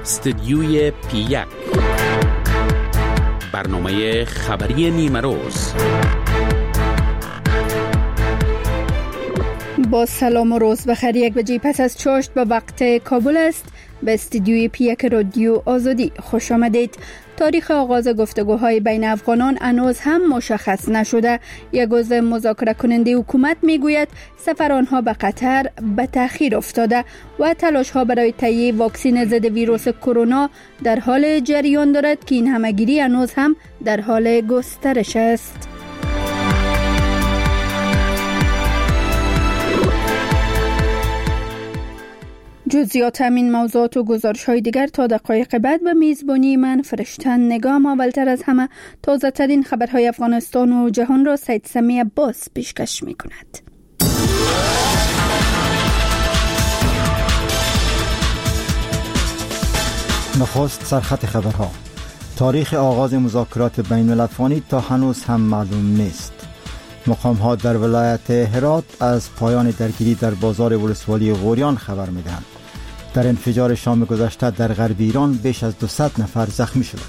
استدیوی P1 برنامه خبری نیمه روز. با سلام و روز بخیر. 1 بجه پس از چاشت به وقت کابل است. به استدیوی P1 رادیو آزادی خوش آمدید. تاریخ آغاز گفتگوهای بین افغانان هنوز هم مشخص نشده. یک عضو مذاکره کننده حکومت میگوید سفر آنها به قطر به تأخیر افتاده و تلاش ها برای تهیه واکسن ضد ویروس کرونا در حال جریان دارد که این همهگیری هنوز هم در حال گسترش است. جزئیات همین موضوعات و گزارش‌های دیگر تا دقایق بعد به میزبانی من فرشتن نگام. اولتر از همه تازه ترین خبرهای افغانستان و جهان را سید سمی عباس پیشکش می‌کند. نخست سرخط خبرها. تاریخ آغاز مذاکرات بین الافغانی تا هنوز هم معلوم نیست. مقام‌ها در ولایت هرات از پایان درگیری در بازار ولسوالی غوریان خبر می‌دهند. در انفجار شام گذشته در غرب ایران بیش از 200 نفر زخمی شدند.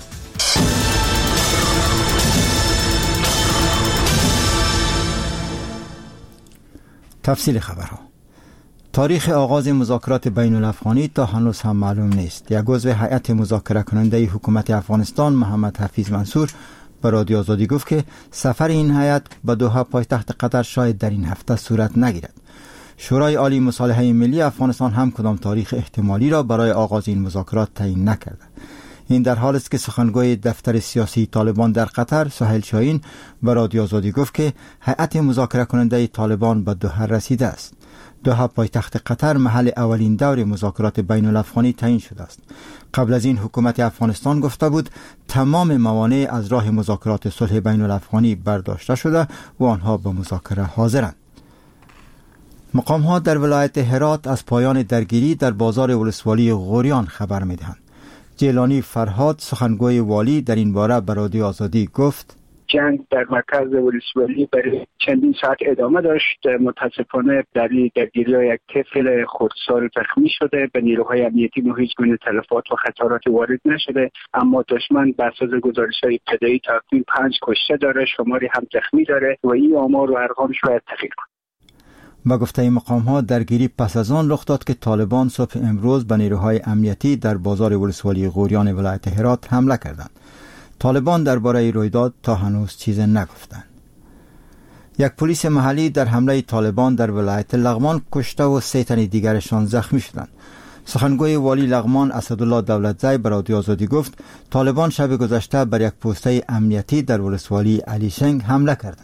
تفصیل خبرها. تاریخ آغاز مذاکرات بین الافغانی تا هنوز هم معلوم نیست. یک عضو هیئت مذاکره کننده حکومت افغانستان محمد حفیظ منصور به رادیو آزادی گفت که سفر این هیئت به دوحه پایتخت قطر شاید در این هفته صورت نگیرد. شورای عالی مصالحه ملی افغانستان هم کدام تاریخ احتمالی را برای آغاز این مذاکرات تعیین نکرده. این در حالی است که سخنگوی دفتر سیاسی طالبان در قطر سهیل شاهین به رادیو آزادی گفت که هیئت مذاکره کننده طالبان به دوحه رسیده است. دوحه پایتخت قطر محل اولین دور مذاکرات بین الافغانی تعیین شده است. قبل از این حکومت افغانستان گفته بود تمام موانع از راه مذاکرات صلح بین الافغانی برداشته شده و آنها به مذاکره حاضرند. مقام‌ها در ولایت هرات از پایان درگیری در بازار ولسوالی غوریان خبر می‌دهند. جیلانی فرهاد سخنگوی والی در این باره به رادیو آزادی گفت جنگ در مرکز ولسوالی برای چندین ساعت ادامه داشت. متاسفانه در درگیری یک طفل خردسال زخمی شده. به نیروهای امنیتی هیچ گونه تلفات و خسارات وارد نشده، اما دشمن بر اساس گزارش‌های ابتدایی تقریباً 5 کشته داره، شماری هم زخمی داره و این آمار و ارقام شاید تغییر کنه. با گفته مقام‌ها درگیری پس از آن رخ داد که طالبان صبح امروز به نیروهای امنیتی در بازار ولسوالی غوریان ولایت هرات حمله کردند. طالبان درباره رویداد تا هنوز چیزی نگفتند. یک پلیس محلی در حمله طالبان در ولایت لغمان کشته و 3 تن دیگرشان زخمی شدند. سخنگوی والی لغمان اسدالله دولتزی به رادیو آزادی گفت طالبان شب گذشته بر یک پوسته امنیتی در ولسوالی علیشنگ حمله کردند.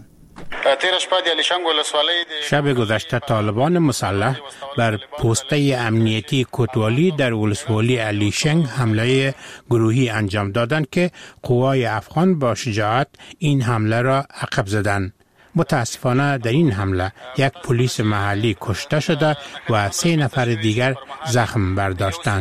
شب گذشته طالبان مسلح بر پوسته امنیتی کوتوالی در ولسوالی علیشنگ حمله گروهی انجام دادند که قوای افغان با شجاعت این حمله را عقب زدند. متاسفانه در این حمله یک پلیس محلی کشته شده و 3 نفر دیگر زخم برداشتند.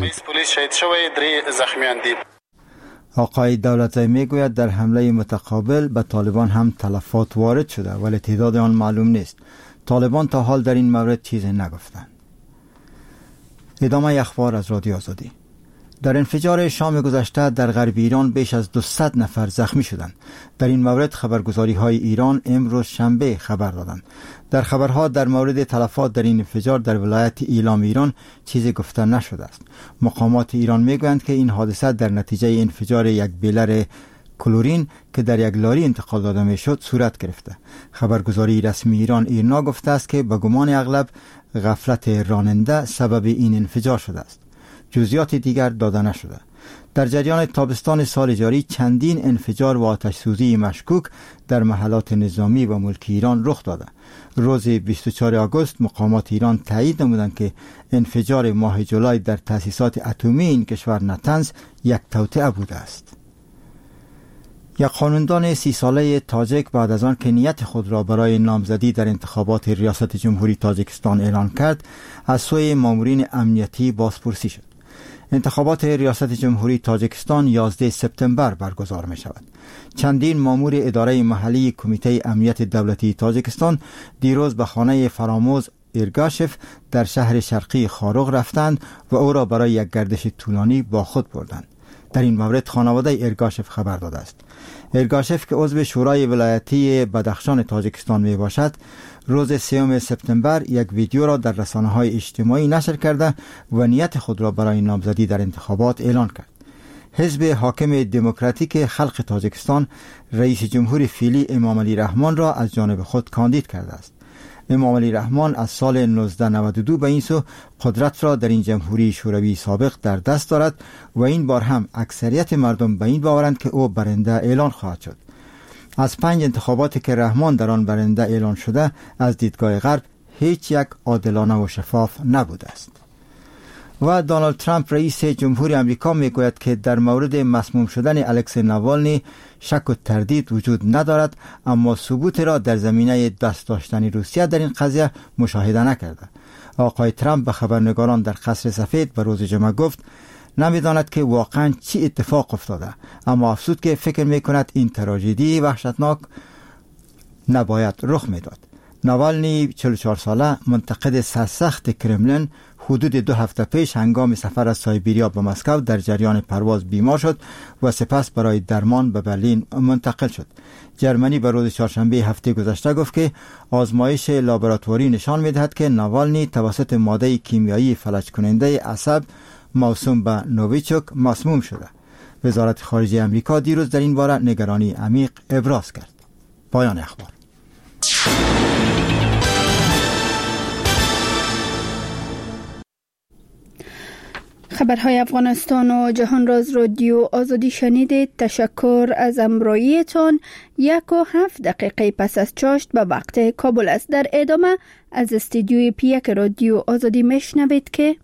آقای دولتزی میگوید در حمله متقابل به طالبان هم تلفات وارد شده ولی تعداد آن معلوم نیست. طالبان تا حال در این مورد چیزی نگفتند. ادامه اخبار از رادیو آزادی. در انفجار شام گذشته در غرب ایران بیش از 200 نفر زخمی شدند. در این مورد خبرگزاری های ایران امروز شنبه خبر دادند. در خبرها در مورد تلفات در این انفجار در ولایت ایلام ایران چیزی گفته نشده است. مقامات ایران میگویند که این حادثه در نتیجه انفجار یک بیلر کلورین که در یک لاری انتقال داده میشد صورت گرفته. خبرگزاری رسمی ایرنا گفته است که به گمان اغلب غفلت راننده سبب این انفجار شده است. جزئیات دیگر داده نشده. در جریان تابستان سال جاری چندین انفجار و آتش سوزی مشکوک در محلات نظامی و ملکی ایران رخ داده. روز 24 آگوست مقامات ایران تایید نمودند که انفجار ماه جولای در تأسیسات اتمی این کشور نتنز یک توطئه بوده است. یک قانوندان 30 ساله تاجیک بعد از آن که نیت خود را برای نامزدی در انتخابات ریاست جمهوری تاجیکستان اعلان کرد، از سوی مامورین امنیتی بازپرسی شد. انتخابات ریاست جمهوری تاجیکستان 11 سپتامبر برگزار می شود. چندین مامور اداره محلی کمیته امنیت دولتی تاجیکستان دیروز به خانه فراموز ایرگاشف در شهر شرقی خاروغ رفتند و او را برای یک گردش طولانی با خود بردند. در این مورد خانواده ایرگاشف خبر داده است. ایرگاشف که عضو شورای ولایتی بدخشان تاجیکستان می باشد، روز 3 سپتامبر یک ویدیو را در رسانه‌های اجتماعی نشر کرده و نیت خود را برای نامزدی در انتخابات اعلان کرد. حزب حاکم دموکراتیک خلق تاجیکستان رئیس جمهور فعلی امام علی رحمان را از جانب خود کاندید کرده است. امام علی رحمان از سال 1992 به این سو قدرت را در این جمهوری شوروی سابق در دست دارد و این بار هم اکثریت مردم به این باورند که او برنده اعلان خواهد شد. از 5 انتخاباتی که رحمان در آن برنده اعلان شده، از دیدگاه غرب هیچ یک عادلانه و شفاف نبوده است. و دونالد ترامپ رئیس جمهوری آمریکا میگوید که در مورد مسموم شدن الکسی ناوالنی شک و تردید وجود ندارد، اما ثبوت را در زمینه دست داشتن روسیه در این قضیه مشاهده نکرده. آقای ترامپ به خبرنگاران در قصر سفید به روز جمعه گفت نمیداند که واقعا چی اتفاق افتاده، اما افزود که فکر میکند این تراژدی وحشتناک نباید رخ میداد. ناوالنی 44 ساله منتقد سرسخت کرملین حدود 2 هفته پیش هنگام سفر از سایبریا به مسکو در جریان پرواز بیمار شد و سپس برای درمان به برلین منتقل شد. جرمنی به روز چهارشنبه هفته گذشته گفت که آزمایش لابراتواری نشان می‌دهد که ناوالنی توسط ماده کیمیایی فلج کننده عصب موسوم به نوویچوک مسموم شده. وزارت خارجه آمریکا دیروز در این باره نگرانی عمیق ابراز کرد. پایان اخبار. خبرهای افغانستان و جهان راز رادیو آزادی شنیدید. تشکر از همراهیتان. 1:07 پس از چاشت به وقت کابل است. در ادامه از استودیوی پیک رادیو آزادی میشنوید که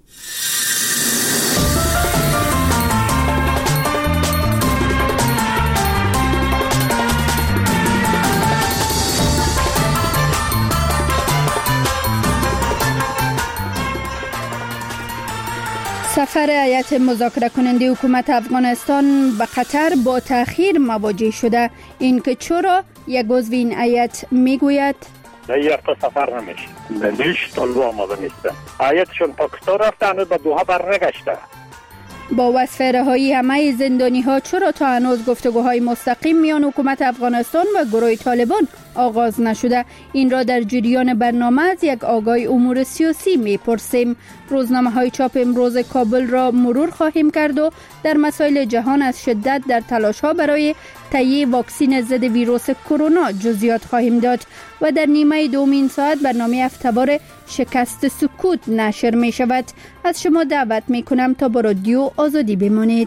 سفر هیئت مذاکره کننده حکومت افغانستان به قطر با تأخیر مواجه شده. این که چرا، یک عضو این هیئت میگوید در یک سفر نمیشه، دلیلش طلبه آماده نیستن. هیئتشون پاکستان رفته، هنوز به دوحه برنگشته. با وصف رهایی همه زندانی ها چرا تا هنوز گفتگوهای مستقیم میان حکومت افغانستان و گروه طالبان آغاز نشده؟ این را در جریان برنامه از یک آگاه امور سیاسی میپرسیم. روزنامه های چاپ امروز کابل را مرور خواهیم کرد و در مسائل جهان از شدت در تلاش ها برای تهیه واکسن ضد ویروس کرونا جزئیات خواهیم داد و در نیمه دومین ساعت برنامه افتبار شکست سکوت نشر می شود. از شما دعوت می کنم تا با رادیو آزادی بمانید.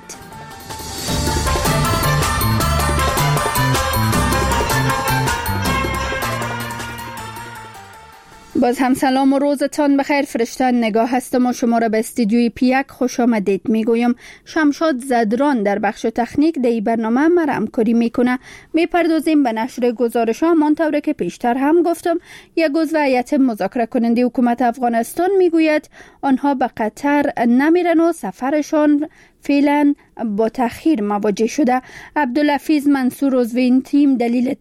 باز هم سلام و روزتان بخیر. فرشتان نگاه هستم و شما را به استودیوی پیک خوش آمدید میگویم. شمشاد زدران در بخش تکنیک در برنامه مرا همکاری میکنه. میپردازیم به نشر گزارش ها. منطوره که پیشتر هم گفتم، یک عضو هیئت مذاکره کننده حکومت افغانستان میگوید آنها به قطر نمیرن و سفرشان فعلا با تأخیر مواجه شده. عبدالحفیظ منصور عضو این تیم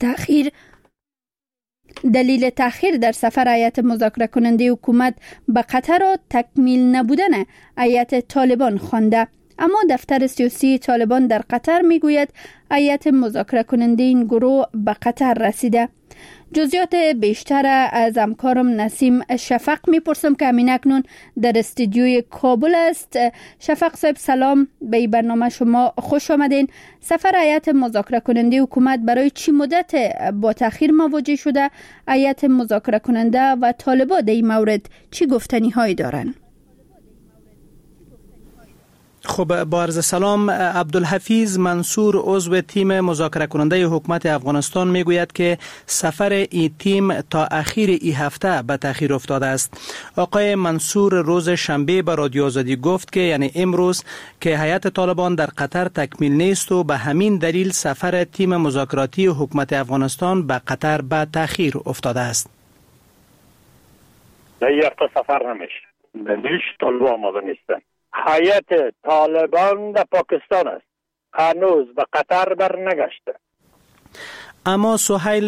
دلیل تأخیر در سفر هیئت مذاکره کننده حکومت به قطر را تکمیل نبودن هیئت طالبان خوانده. اما دفتر سیاسی طالبان در قطر میگوید هیئت مذاکره کننده این گروه به قطر رسیده. جزئیات بیشتر از همکارم نسیم شفق میپرسم که همین اکنون در استودیوی کابل است. شفق صاحب سلام، به برنامه شما خوش آمدین. سفر هیئت مذاکره کننده حکومت برای چی مدت با تأخیر مواجه شده؟ هیئت مذاکره کننده و طالبان در این مورد چی گفتنی هایی دارن؟ خب با عرض سلام، عبدالحفیظ منصور عضو تیم مذاکره کننده حکومت افغانستان میگوید که سفر این تیم تا اخیر این هفته به تأخیر افتاده است. آقای منصور روز شنبه به رادیو آزادی گفت که یعنی امروز که هیئت طالبان در قطر تکمیل نیست و به همین دلیل سفر تیم مذاکراتی حکومت افغانستان به قطر به تأخیر افتاده است. در یک سفر نمیشه، دلیلش طلبه آماده نیستن. هیئت طالبان در پاکستان است، هنوز به قطر برنگشته. اما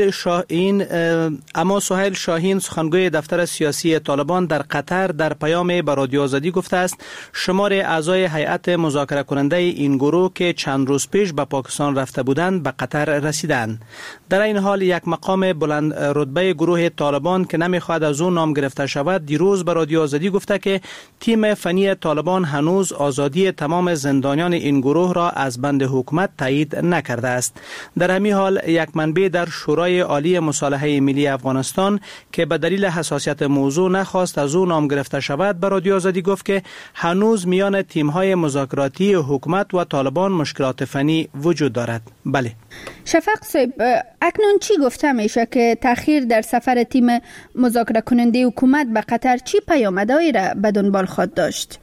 سهیل شاهین سخنگوی دفتر سیاسی طالبان در قطر در پیام به رادیو آزادی گفته است شمار اعضای هیئت مذاکره کننده این گروه که چند روز پیش به پاکستان رفته بودند به قطر رسیدند. در این حال یک مقام بلند رتبه گروه طالبان که نمیخواهد از او نام گرفته شود دیروز به رادیو آزادی گفته که تیم فنی طالبان هنوز آزادی تمام زندانیان این گروه را از بند حکومت تایید نکرده است. در همین حال یک منبع در شورای عالی مصالحه ملی افغانستان که به دلیل حساسیت موضوع نخواست از او نام گرفته شود به رادیو آزادی گفت که هنوز میان تیم‌های مذاکراتی حکومت و طالبان مشکلات فنی وجود دارد. بله. شفق صاحب، اکنون چی گفته میشه که تأخیر در سفر تیم مذاکره کننده حکومت به قطر چی پیامدهایی را به دنبال خواهد داشت؟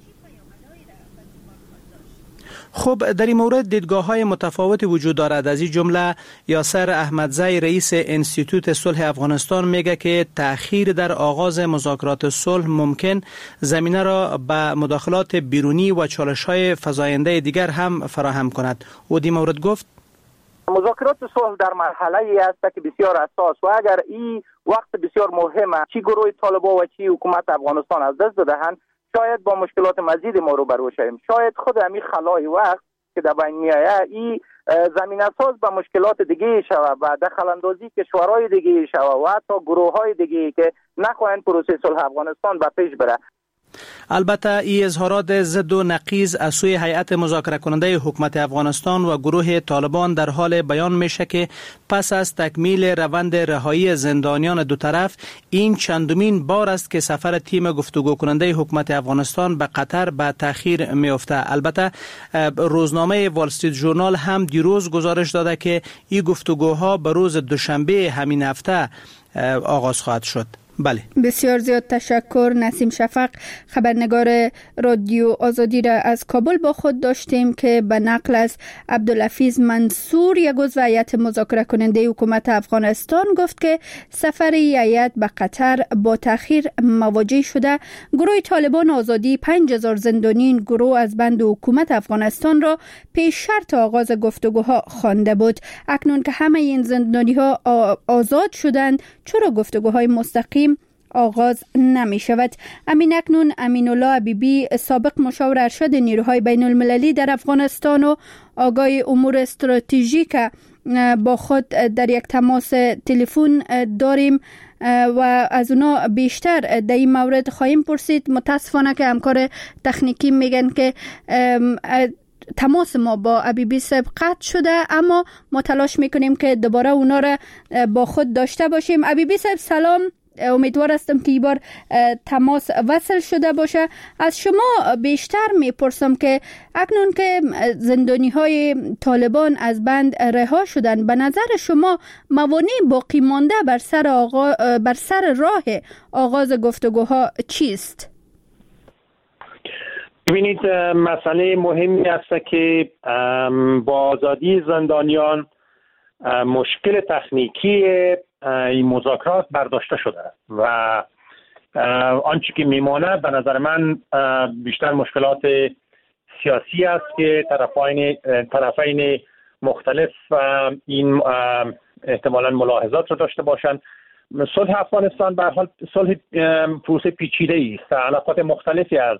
خب در این مورد دیدگاه‌های متفاوتی وجود دارد. از این جمله یاسر احمدزی رئیس انستیتوت صلح افغانستان میگه که تأخیر در آغاز مذاکرات صلح ممکن زمینه را به مداخلات بیرونی و چالش‌های فزاینده دیگر هم فراهم کند. او در مورد گفت مذاکرات صلح در مرحله‌ای است که بسیار حساس و اگر این وقت بسیار مهمه چی گروه طالبان و چی حکومت افغانستان از دست دادهند شاید با مشکلات مزید ما رو برو شویم. شاید خود همین خلای وقت که در بین میآید این زمینه ساز به مشکلات دیگه شود و دخل اندازی کشورهای دیگه شود و حتی گروه‌های دیگه که نخواهند پروسه صلح افغانستان به پیش بره. البته این اظهارات ضد و نقیض از سوی هیئت مذاکره کننده حکومت افغانستان و گروه طالبان در حال بیان میشه که پس از تکمیل روند رهایی زندانیان دو طرف این چندمین بار است که سفر تیم گفتگو کننده حکومت افغانستان به قطر به تأخیر میفته. البته روزنامه وال استریت ژورنال هم دیروز گزارش داده که این گفتگوها به روز دوشنبه همین هفته آغاز خواهد شد. بله. بسیار زیاد تشکر نسیم شفق. خبرنگار رادیو آزادی را از کابل با خود داشتیم که به نقل از عبدالحفیظ منصور یک عضو هیئت مذاکره کننده حکومت افغانستان گفت که سفر هیئت به قطر با تأخیر مواجه شده. گروه طالبان آزادی 5000 زندانی این گروه از بند حکومت افغانستان را پیش شرط آغاز گفتگوها خوانده بود. اکنون که همه این زندانی ها آزاد شدند چرا گفتگوهای مستقیم آغاز نمی شود؟ اکنون امین الله حبیبی سابق مشاور ارشد نیروهای بین المللی در افغانستان و آگاه امور استراتژیک با خود در یک تماس تلفن داریم و از اونا بیشتر در این مورد خواهیم پرسید. متاسفانه که همکار تکنیکی میگن که تماس ما با حبیبی صاحب قطع شده، اما ما تلاش میکنیم که دوباره اونا را با خود داشته باشیم. حبیبی صاحب سلام، امیدوار هستم که این بار تماس وصل شده باشه. از شما بیشتر میپرسم که اکنون که زندانی های طالبان از بند رها شدن، به نظر شما موانع باقی مانده بر سر راه آغاز گفتگوها چیست؟ ببینید، مسئله مهمی است که با آزادی زندانیان مشکل تکنیکی این مذاکرات برداشته شده و آنچه که میمانه به نظر من بیشتر مشکلات سیاسی است که طرفین مختلف این احتمالاً ملاحظات رو داشته باشند. صلح افغانستان به هر حال صلح پروسه پیچیده است. علاقات مختلفی از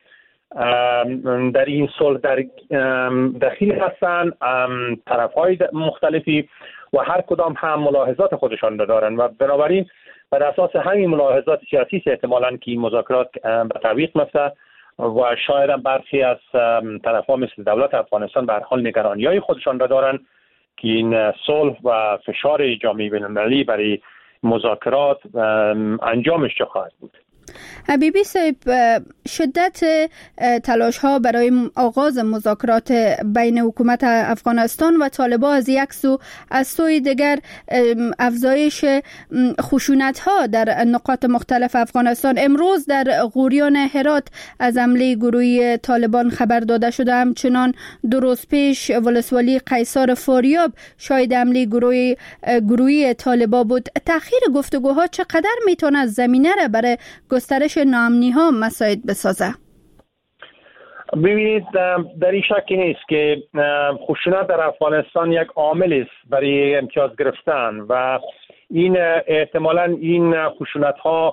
در این صلح در دخیل هستند، طرف‌های مختلفی و هر کدام هم ملاحظات خودشان دارند و بنابراین بر اساس همین ملاحظات سیاسی احتمالاً که این مذاکرات به تعویق میفته و شاید هم برخی از طرف‌ها مثل دولت افغانستان به هر حال نگرانی‌های خودشان دارند که این صلح و فشار جامعه بین‌المللی برای مذاکرات انجامش چه خواهد بود. حبیبی صاحب، شدت تلاش ها برای آغاز مذاکرات بین حکومت افغانستان و طالبان از یک سو، از سوی دیگر افزایش خشونت ها در نقاط مختلف افغانستان. امروز در غوریان هرات از حمله گروهی طالبان خبر داده شده. همچنان 2 روز پیش ولسوالی قیصار فاریاب شاهد حمله گروهی طالبان بود. تأخیر گفتگوها چقدر میتونه زمینه را برای گسترش ناامنی ها مساعد بسازه؟ ببینید در این شکی نیست که خشونت در افغانستان یک عامل است برای امتیاز گرفتن و این احتمالاً این خشونت ها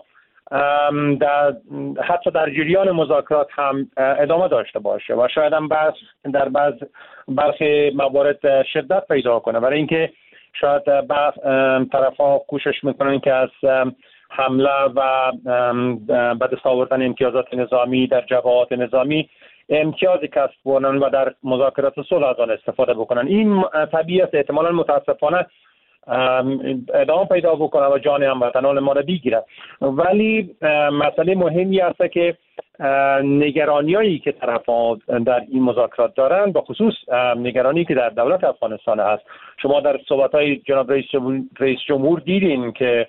حتی در جریان مذاکرات هم ادامه داشته باشه و شاید هم در برخی موارد شدت پیدا کنه، برای اینکه شاید طرف‌ها کوشش میکنن که از حمله و به دست آوردن امتیازات نظامی در جبهات نظامی امتیازی کسب کنن و در مذاکرات صلح از آن استفاده بکنن. این طبیعت احتمالاً متاسفانه ادامه پیدا بکنه و جان هموطنان ما را بگیره، ولی مسئله مهمی است که نگرانیایی که طرف‌ها در این مذاکرات دارند، به خصوص نگرانی که در دولت افغانستان هست. شما در صحبت‌های جناب رئیس جمهور دیدین که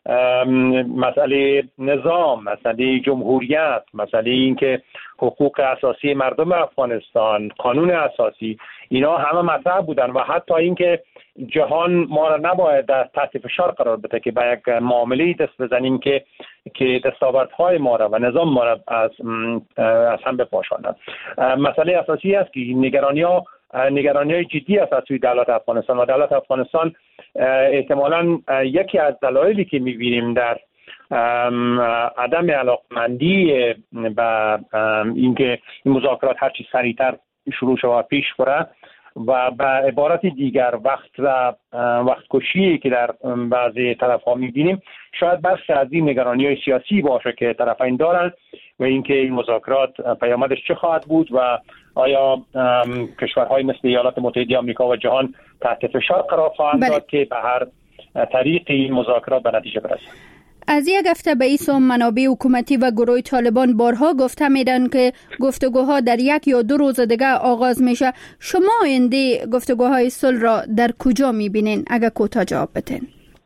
مسئله نظام، مسئله جمهوریت، مسئله این که حقوق اساسی مردم افغانستان، قانون اساسی، اینا همه مطرح بودن و حتی اینکه جهان ما را نباید در تحت فشار قرار بده که به یک معامله دست بزنیم که دستاوردهای ما را و نظام ما را از هم بپاشاند. مسئله اساسی است که نگرانی‌های جدی است از سوی دولت افغانستان و دولت افغانستان احتمالاً یکی از دلایلی که می‌بینیم در عدم علاقمندی به اینکه این مذاکرات هر چی سریعتر شروع شود پیش بره و به عبارت دیگر وقت کشی که در بعضی طرف‌ها می‌بینیم، شاید بخش از این نگرانی‌های سیاسی باشه که طرفین دارن و اینکه این مذاکرات پیامدش چه خواهد بود و آیا کشورهای مثل ایالات متحده آمریکا و جهان تحت فشار قرار خواهند داد که به هر طریق این مذاکرات به نتیجه برسند. از یک هفته به این سو منابع حکومتی و گروه طالبان بارها گفته میدن که گفتگوها در 1 یا 2 روز دیگه آغاز میشه. شما آینده گفتگوهای صلح را در کجا میبینین؟ اگه کوتاه جواب بدین.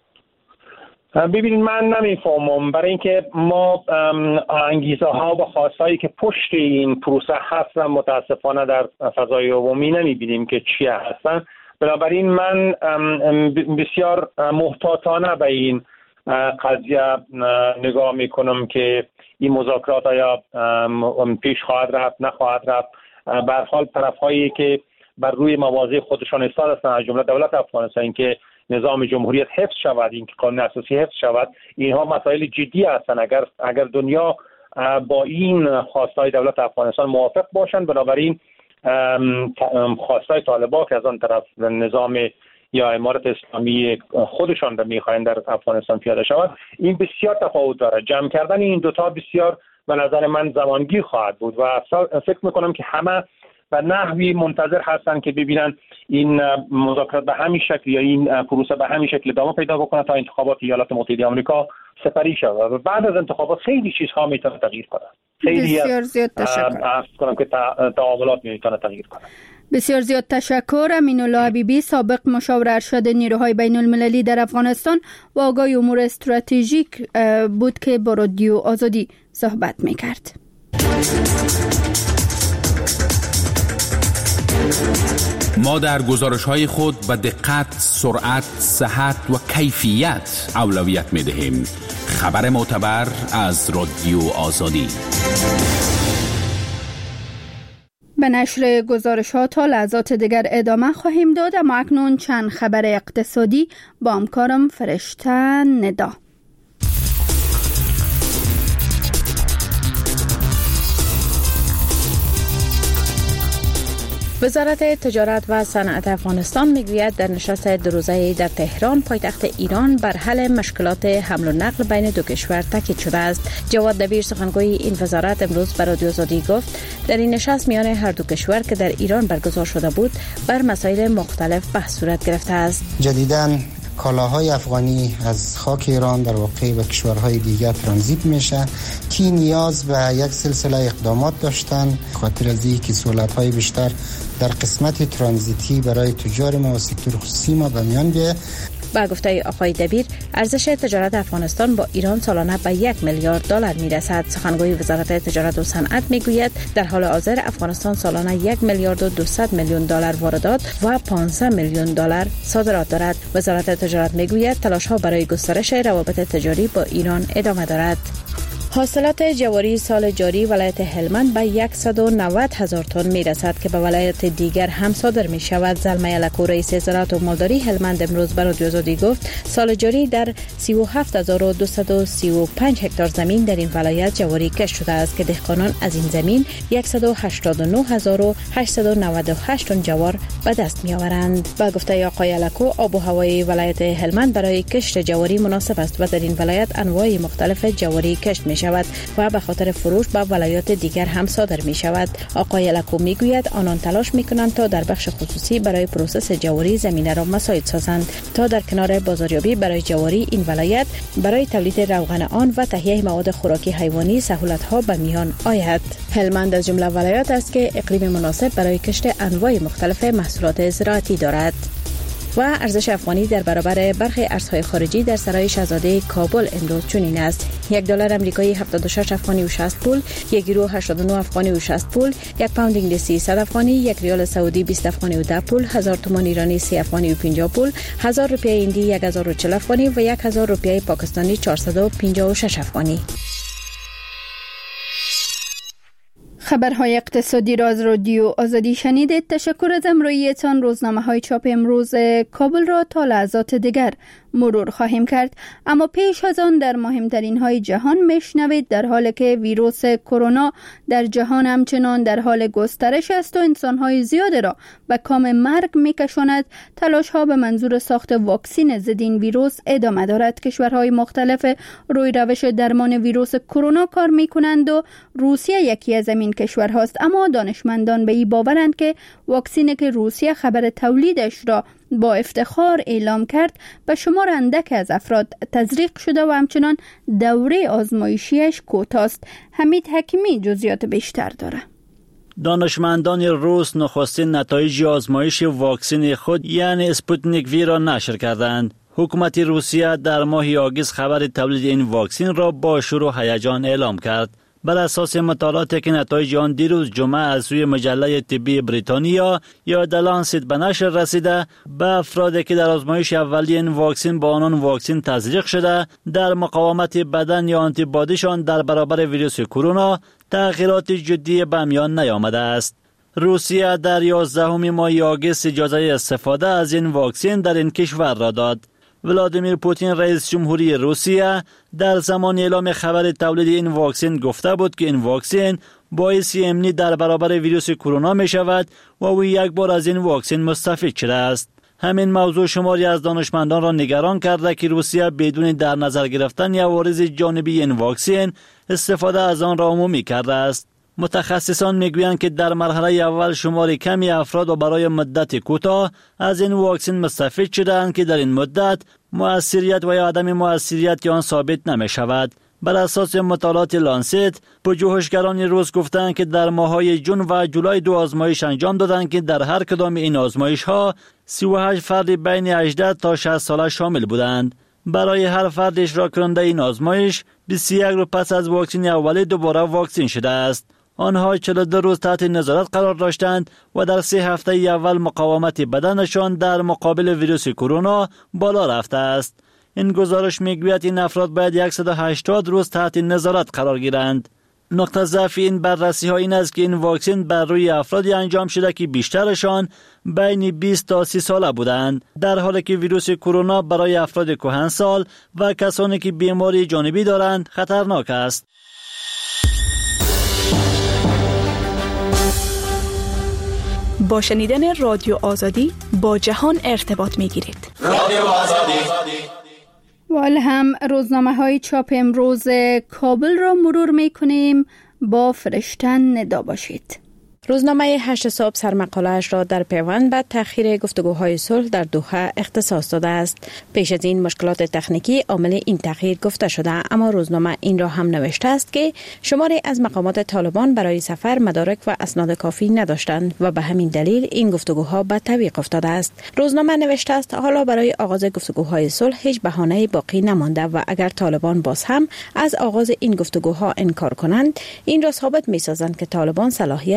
ببینید، من نمیفهمم، برای اینکه ما انگیزه ها و خواستهایی که پشت این پروسه هستن متاسفانه در فضای عمومی نمیبینیم که چی هستن. بنابراین من بسیار محتاطانه به این قضیه نگاه میکنم که این مذاکرات آیا پیش خواهد رفت نخواهد رفت. به هر حال طرف‌هایی که بر روی مواضع خودشان ایستاده هستند، از جمله دولت افغانستان، که نظام جمهوریت حفظ شود، این که قانون اساسی حفظ شود، اینها مسائل جدی هستند. اگر دنیا با این خواستهای دولت افغانستان موافق باشند، بنابراین خواستهای طالبان که از آن طرف نظام یا امارت اسلامی خودشان را میخواهند در افغانستان پیاده شود، این بسیار تفاوت دارد. جمع کردن این دوتا بسیار به نظر من زمانگیر خواهد بود و فکر میکنم که همه و نحوی منتظر هستند که ببینن این مذاکرات به همین شکل یا این پروسه به همین شکل ادامه پیدا بکنه تا انتخابات ایالات متحده آمریکا سپری شود و بعد از انتخابات خیلی چیزها میتونه تغییر کنه. بسیار زیاد تشکر. کنم که تعاملات میتونه تغییر کنه. بسیار زیاد تشکر. امین الله حبیبی، سابق مشاور ارشد نیروهای بین المللی در افغانستان و آگاه امور استراتژیک بود که با رادیو آزادی صحبت میکرد. ما در گزارش‌های خود به دقت، سرعت، صحت و کیفیت اولویت می‌دهیم. خبر معتبر از رادیو آزادی. به نشر گزارش‌ها تا لحظات دیگر ادامه خواهیم داد، اما اکنون چند خبر اقتصادی با همکارم فرشته ندا. وزارت تجارت و صنعت افغانستان میگوید در نشست 2 روزه در تهران پایتخت ایران بر حل مشکلات حمل و نقل بین دو کشور تاکید شده است. جواد دبیر سخنگوی این وزارت امروز به رادیو آزادی گفت در این نشست میان هر دو کشور که در ایران برگزار شده بود بر مسائل مختلف بحث صورت گرفته است. جدیداً کالاهای افغانی از خاک ایران در واقع به کشورهای دیگر ترانزیت میشه که نیاز به یک سلسله اقدامات داشتن خاطر از اینکه سهولت‌های بیشتر در قسمت ترانزیتی برای تجار ما و سکتور خصوصی ما به میان بیاید. با گفته آقای دبیر ارزش تجارت افغانستان با ایران سالانه به 1 میلیارد دلار میرسد. سخنگوی وزارت تجارت و صنعت میگوید در حال حاضر افغانستان سالانه 1 میلیارد و 200 میلیون دلار واردات و 500 میلیون دلار صادرات دارد. وزارت تجارت میگوید تلاش‌ها برای گسترش روابط تجاری با ایران ادامه دارد. حاصلات جواری سال جاری ولایت هلمند به 190,000 تن می رسد که به ولایت دیگر هم صادر می شود. زلمه یلکو رئیس زراعت و مالداری هلمند امروز به رادیو آزادی گفت سال جاری در 37,235 هکتار زمین در این ولایت جواری کشت شده است که دهقانان از این زمین 189,898 تن جوار به دست می آورند. با گفته آقای یلکو آب و هوای ولایت هلمند برای کشت جواری مناسب است و در این ولایت انواع مختلف جواری کشت می شود و به خاطر فروش به ولایات دیگر هم صادر می شود. آقای یلکو می گوید آنان تلاش می کنند تا در بخش خصوصی برای پروسس جواری زمینه را مساعد سازند تا در کنار بازاریابی برای جواری این ولایت برای تولید روغن آن و تهیه مواد خوراکی حیوانی سهولت ها به میان آید. هلمند از جمله ولایات است که اقلیم مناسب برای کشت انواع مختلف محصولات زراعتی دارد. و ارزش افغانی در برابر برخی ارزهای خارجی در سرای شاهزاده کابل امروز چنین است: $1 آمریکایی 76 افغانی و 60 پول، €1 89 افغانی و 60 پول، یک پوند انگلیسی 100 افغانی، یک ریال سعودی 20 افغانی و 10 پول، 1000 تومان ایرانی 30 افغانی و 50 پول، 1000 روپیه هندی 1040 افغانی و 1000 روپیه پاکستانی 456 افغانی. خبرهای اقتصادی را از رادیو آزادی شنیدید. تشکر از همراهیتان. روزنامه‌های چاپ امروز کابل را تا لحظات دیگر مرور خواهیم کرد، اما پیش از آن در مهمترین های جهان میشنوید در حالی که ویروس کرونا در جهان همچنان در حال گسترش است و انسان‌های زیاد را به کام مرگ میکشاند، تلاش‌ها به منظور ساخت واکسن ضد این ویروس ادامه دارد. کشورهای مختلف روی روش درمان ویروس کرونا کار میکنند و روسیه یکی از این کشورهاست، اما دانشمندان به این باورند که واکسنی که روسیه خبر تولیدش را با افتخار اعلام کرد به شمار اندک از افراد تزریق شده و همچنان دوره آزمایشیش کوتاست. حمید حکیمی جزئیات بیشتر داره. دانشمندان روس نخستین نتایج آزمایش واکسن خود یعنی اسپوتنیک وی را نشر کردند. حکومت روسیه در ماه آگوست خبر تولید این واکسن را با شور و هیجان اعلام کرد. بر اساس مطالعاتی که نتایج آن دیروز جمعه از سوی مجله طبی بریتانیا یا د لانست به نشر رسیده، به افرادی که در آزمایش اولیه این واکسن با آنان واکسن تزریق شده در مقاومت بدن یا آنتی بادیشان در برابر ویروس کرونا تغییرات جدی به میان نیامده است. روسیه در 11 ماه آگوست اجازه استفاده از این واکسن در این کشور را داد. ولادیمیر پوتین رئیس جمهوری روسیه در زمان اعلام خبر تولید این واکسن گفته بود که این واکسن باعث امنی در برابر ویروس کرونا می شود و او یک بار از این واکسن مستفید شده است. همین موضوع شماری از دانشمندان را نگران کرده که روسیه بدون در نظر گرفتن عوارض جانبی این واکسن استفاده از آن را عمومی کرده است. متخصصان میگویند که در مرحله اول شمار کمی افراد و برای مدت کوتاه از این واکسن مستفید شدند که در این مدت مؤثریت و یا عدم مؤثریت آن ثابت نمی شود. بر اساس مطالعات لانست، پژوهشگران روس گفتند که در ماه‌های جون و جولای 2 آزمایش انجام دادند که در هر کدام این آزمایش‌ها 38 فرد بین 18 تا 60 ساله شامل بودند. برای هر فرد اجرا کننده این آزمایش 21 روز پس از واکسن اولی دوباره واکسن شده است. آنها 42 روز تحت نظارت قرار داشتند و در 3 هفته اول مقاومت بدنشان در مقابل ویروس کرونا بالا رفته است. این گزارش میگوید این افراد باید 180 روز تحت نظارت قرار گیرند. نقطه ضعف این بررسی ها این است که این واکسن بر روی افرادی انجام شده که بیشترشان بین 20 تا 30 ساله بودند، در حالی که ویروس کرونا برای افراد کهنسال و کسانی که بیماری جانبی دارند خطرناک است. با شنیدن رادیو آزادی با جهان ارتباط میگیرید. رادیو آزادی. ولی هم روزنامه های چاپ امروز کابل را مرور میکنیم. با فرشتن ندا باشید. روزنامه 8 صبح سرمقاله‌اش را در پیوند به تأخیر گفتگوهای صلح در دوحه اختصاص داده است. پیش از این مشکلات تکنیکی عامل این تأخیر گفته شده، اما روزنامه این را هم نوشته است که شماری از مقامات طالبان برای سفر مدارک و اسناد کافی نداشتند و به همین دلیل این گفتگوها به تعویق افتاده است. روزنامه نوشته است حالا برای آغاز گفتگوهای صلح هیچ بهانه‌ای باقی نمانده و اگر طالبان باز هم از آغاز این گفتگوها انکار کنند، این را ثابت می‌سازند که طالبان صلاحیت و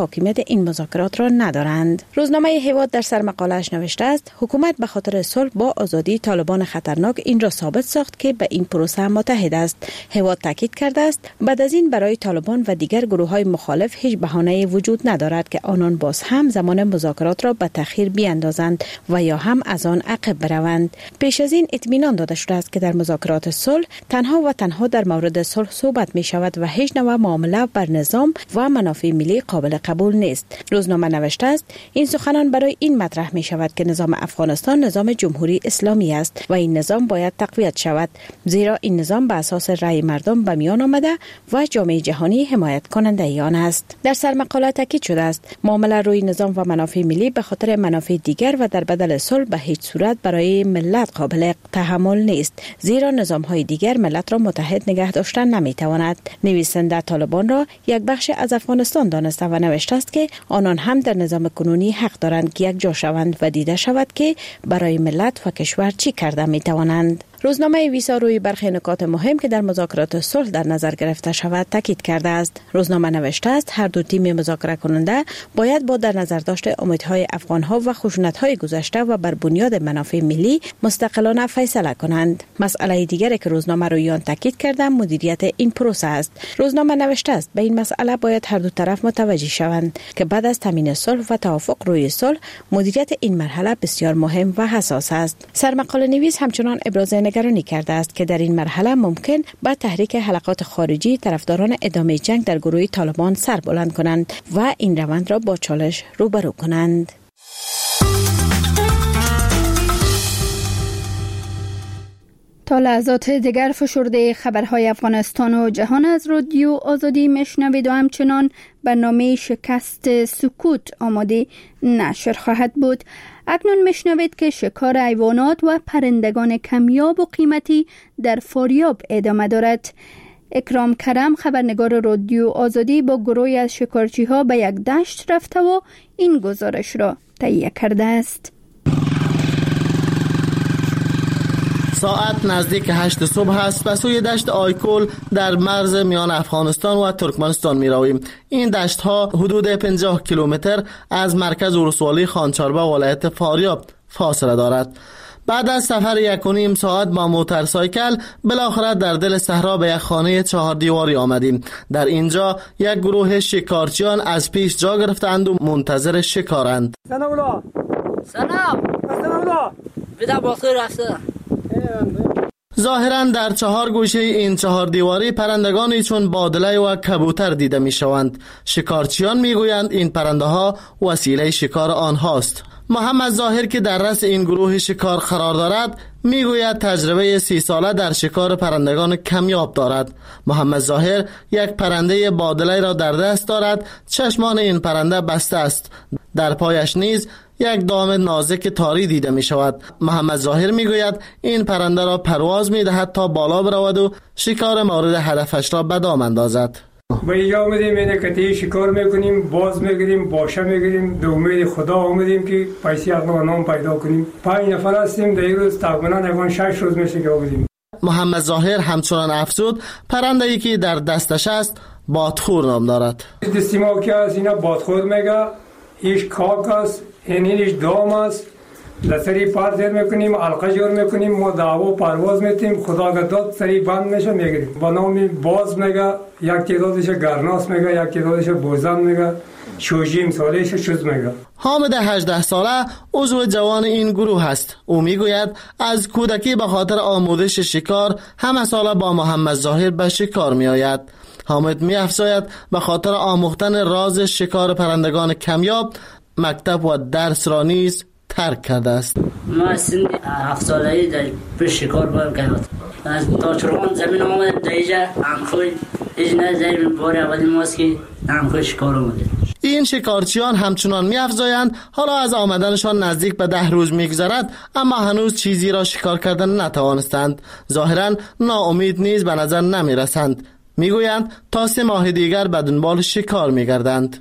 حاکمیت این مذاکرات را ندارند. روزنامه هیواد در سرمقاله‌اش نوشته است حکومت به خاطر صلح با آزادی طالبان خطرناک این را ثابت ساخت که به این پروسه متحد است. هیواد تاکید کرده است بعد از این برای طالبان و دیگر گروه‌های مخالف هیچ بهانه‌ای وجود ندارد که آنان باز هم زمان مذاکرات را به تأخیر بیاندازند و یا هم از آن عقب بروند. پیش از این اطمینان داده شده است که در مذاکرات صلح تنها در مورد صلح صحبت می شود و هیچ نوع معامله بر نظام و منافع ملی قابل قبول نیست. روزنامه نوشته است این سخنان برای این مطرح می شود که نظام افغانستان نظام جمهوری اسلامی است و این نظام باید تقویت شود، زیرا این نظام به اساس رأی مردم به میان آمده و جامعه جهانی حمایت کننده آن است. در سرمقاله تاکید شده است معامله روی نظام و منافع ملی به خاطر منافع دیگر و در بدل صلح به هیچ صورت برای ملت قابل تحمل نیست، زیرا نظام‌های دیگر ملت را متحد نگه داشتن نمی‌تواند. نویسنده طالبان را یک بخش از افغانستان دانسته و نوشته است که آنان هم در نظام کنونی حق دارند که یک جا شوند و دیده شود که برای ملت و کشور چی کرده می‌توانند. روزنامه ویسا روی برخی نکات مهم که در مذاکرات صلح در نظر گرفته شود تاکید کرده است. روزنامه نوشته است هر دو تیم مذاکره کننده باید با در نظر داشت امیدهای افغان‌ها و خشونت‌های گذشته و بر بنیاد منافع ملی مستقلانه فیصله کنند. مسئله دیگری که روزنامه روی آن تاکید کرده مدیریت این پروسه است. روزنامه نوشته است به این مسئله باید هر دو طرف متوجه شوند که بعد از تامین صلح و توافق روی صلح مدیریت این مرحله بسیار مهم و حساس است. سرمقاله نویس همچنان ابراز نگرانی کرده است که در این مرحله ممکن با تحریک حلقات خارجی طرفداران ادامه جنگ در گروه طالبان سر بلند کنند و این روند را با چالش روبرو کنند. تا لحظات دیگر فشرده خبرهای افغانستان و جهان از رادیو آزادی میشنوید و همچنان برنامه شکست سکوت آماده نشر خواهد بود. اکنون میشنوید که شکار حیوانات و پرندگان کمیاب و قیمتی در فاریاب ادامه دارد. اکرام کرم خبرنگار رادیو آزادی با گروهی از شکارچی ها به یک دشت رفته و این گزارش را تهیه کرده است. ساعت نزدیک 8 صبح است و سوی دشت آیکول در مرز میان افغانستان و ترکمنستان می رویم. این دشت ها حدود 50 کیلومتر از مرکز ولسوالی خانچاربه ولایت فاریاب فاصله دارد. بعد از سفر 1.5 ساعت با موتورسایکل بالاخره در دل صحرا به یک خانه 4 دیواری آمدیم. در اینجا یک گروه شکارچیان از پیش جا گرفتند و منتظر شکارند. سلام بدا بخیر رفته. ظاهراً در 4 گوشه این 4 دیواری پرندگانی چون بادله و کبوتر دیده می شوند. شکارچیان می گویند این پرنده ها وسیله شکار آنهاست. محمد ظاهر که در رأس این گروه شکار قرار دارد می گوید تجربه 30 ساله در شکار پرندگان کمیاب دارد. محمد ظاهر یک پرنده بادله را در دست دارد. چشمان این پرنده بسته است. در پایش نیز یک دام نازک تاری دیده می شود. محمد ظاهر می گوید این پرنده را پرواز می دهد تا بالا برود و شکار مورد هدفش را به دام اندازد. با اینجا آمدیم اینه کتی شکار میکنیم، باز میگیریم، باشه میگیریم، به امید خدا آمدیم که پیسی اقلا و نام پیدا کنیم. 5 نفر هستیم، در این روز تقریبا 6 روز میشه که آمدیم. محمد ظاهر همچنان افزود پرنده‌ای که در دستش است بادخور نام دارد. دستی ما که از اینا بادخور میگه، ایش کاک است، اینیش دام است. لسری پار زیر میکنیم، علقه جور میکنیم، ما دعوا پرواز میتیم، خدا داد سری بند میشه میگیریم. با نامی باز میگه، یک تعدادش گرناس میگه، یک تعدادش بوزن میگه، شوجیم سالش شوز میگه. حامد 18 ساله عضو جوان این گروه است. او میگوید از کودکی به خاطر آموزش شکار همه ساله با محمد ظاهر به شکار میآید. حامد میافزاید به خاطر آموختن راز شکار پرندگان کمیاب مکتب و درس را نیز ترک کرده است. ما سن 7 سالگی در پیش شکار باید کرد. از تا چرخان زمین آمده دیجا هم خوی اجنه زیر بار اولی ماست که هم خوی شکار آمده. این شکارچیان همچنان می‌افزایند حالا از آمدنشان نزدیک به 10 روز می‌گذرد اما هنوز چیزی را شکار کردن نتوانستند. ظاهراً ناامید نیز به نظر نمی‌رسند. میگویند تا 3 ماه دیگر به دنبال شکار می‌گردند.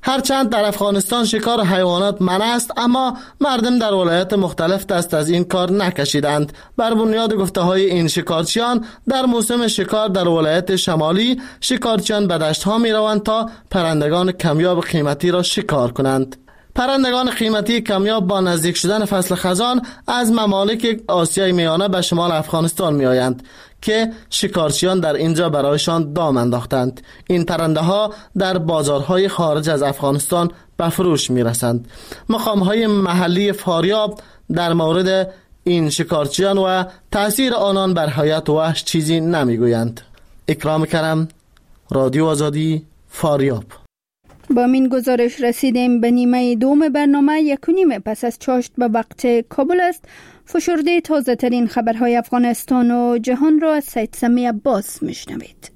هرچند در افغانستان شکار حیوانات منع است، اما مردم در ولایات مختلف دست از این کار نکشیدند. بر بنیاد گفته‌های این شکارچیان در موسم شکار در ولایت شمالی شکارچیان به دشت‌ها می‌روند تا پرندگان کمیاب قیمتی را شکار کنند. پرندگان قیمتی کمیاب با نزدیک شدن فصل خزان از ممالک آسیای میانه به شمال افغانستان می آیند که شکارچیان در اینجا برایشان دام انداختند. این پرنده ها در بازارهای خارج از افغانستان به فروش می رسند. مقامهای محلی فاریاب در مورد این شکارچیان و تأثیر آنان بر حیات وحش چیزی نمی گویند. اکرام کرم، رادیو آزادی، فاریاب. با این گزارش رسیدیم به نیمه دوم برنامه. 1:30 پس از چاشت به وقت کابل است. فشرده تازه ترین خبرهای افغانستان و جهان را از سید سمی عباس میشنوید.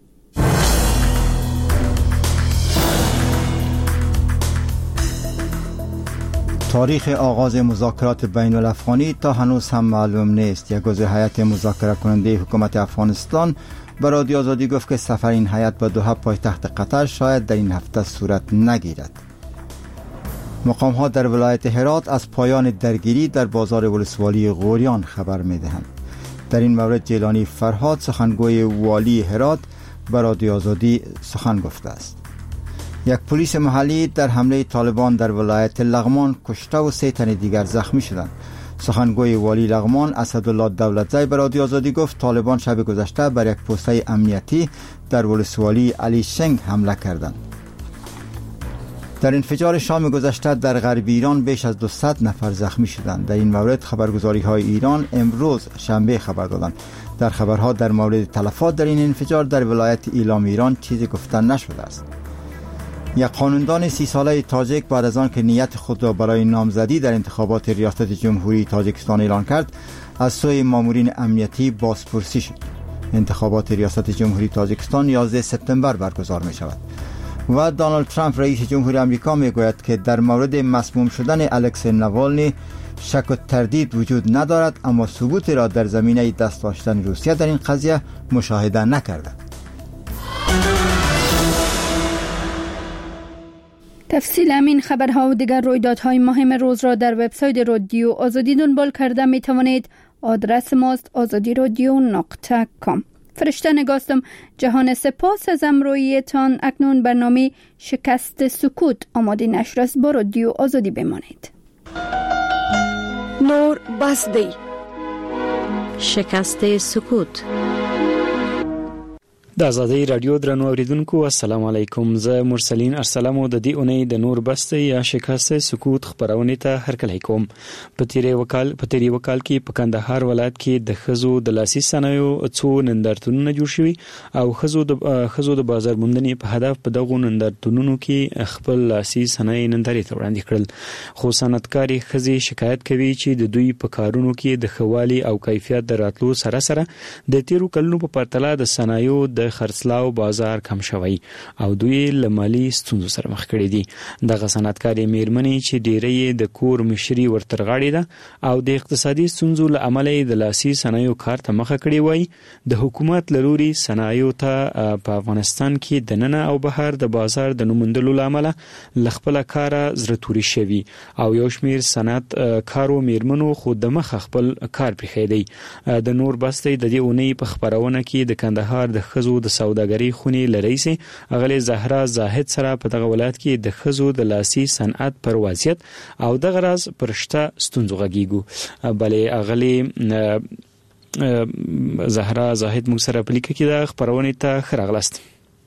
تاریخ آغاز مذاکرات بین الافغانی تا هنوز هم معلوم نیست. یک عضو هیئت مذاکره کننده حکومت افغانستان به رادیو آزادی گفت که سفر این هیئت به دوحه پایتخت قطر شاید در این هفته صورت نگیرد. مقام ها در ولایت هرات از پایان درگیری در بازار ولسوالی غوریان خبر می دهند. در این مورد جیلانی فرهاد سخنگوی والی هرات به رادیو آزادی سخن گفته است. یک پلیس محلی در حمله طالبان در ولایت لغمان کشته و 3 تن دیگر زخمی شدند. سخنگوی والی لغمان اسدالله دولتزی به رادیو آزادی گفت طالبان شب گذشته بر یک پوسته امنیتی در ولسوالی علی شنگ حمله کردند. در انفجار شام گذشته در غرب ایران بیش از 200 نفر زخمی شدند. در این مورد خبرگزاری های ایران امروز شنبه خبر دادند. در خبرها در مورد تلفات در این انفجار در ولایت ایلام ایران چیزی گفته نشده است. یک قانوندان 30 ساله تاجیک بعد از آن که نیت خود را برای نامزدی در انتخابات ریاست جمهوری تاجیکستان اعلان کرد، از سوی مامورین امنیتی بازپرسی شد. انتخابات ریاست جمهوری تاجیکستان 11 سپتامبر برگزار می شود. و دونالد ترامپ رئیس جمهور آمریکا می گوید که در مورد مسموم شدن الکسی ناوالنی شک و تردید وجود ندارد، اما ثبوت را در زمینه دست داشتن روسیه در این قضیه مشاهده نکرده. تفصیل همین خبرها و دیگر رویدادهای مهم روز را در وبسایت رادیو آزادی دنبال کرده می توانید. آدرس ماست azadiradyo.com. فرشته نگاستم. جهان سپاس از امرویتان. اکنون برنامه شکست سکوت آماده نشر است. با رادیو آزادی بمانید. نور بسدی شکست سکوت. د آزادۍ رادیو درنو اوریدونکو السلام علیکم. زه مرسلین ارسلم د دې اونۍ د نور بست یا شکست سکوت خبرونه ته هرکلی کوم. په تیری وکال کې په کندهار ولایت کې د خزو د لاسي صنایعو څو نندارتونونه جوړ شوي او خزو د بازار موندنې په هدف په دغو نندارتونونو کې خپل لاسي صنایع نندارې ته وړاندې کړل. خو صنعتکاري خزي شکایت کوي چې د دوی په کارونو کې د خوالي او کیفیت د راتلو سره د تیرو کلونو په پرتله د صنایعو د خرڅلاو بازار کم شوی او دوی لمالي ستونزو سره مخ کړي دي. دغه صنعتکاري میرمنې چې ډېرې د کور مشري ورترغاړي ده او د اقتصادي ستونزو له امله د لاسي صنایعو کار ته مخه کړي وای. د حکومت لوري صنایعو ته په افغانستان کې د ننه او بهر د بازار د نومندلو لامل لخپل کار زړه توري شوی او یو شمیر صنعت کارو میرمنو خود د مخ خپل کار پرې دی. د نور بستې د دې اونۍ په خبرونه کې د کندهار د خزو د سوداګرۍ خونې لریسي اغلی زهرا زاهد سره په دغه ولایت کې د خزو د لاسي صنعت پر وضعیت او دغه راز پرشته ستونزو غږیږو. بلې اغلی زهرا زاهد موږ سره په لیکه کې د خبرونه ته خراغلاست.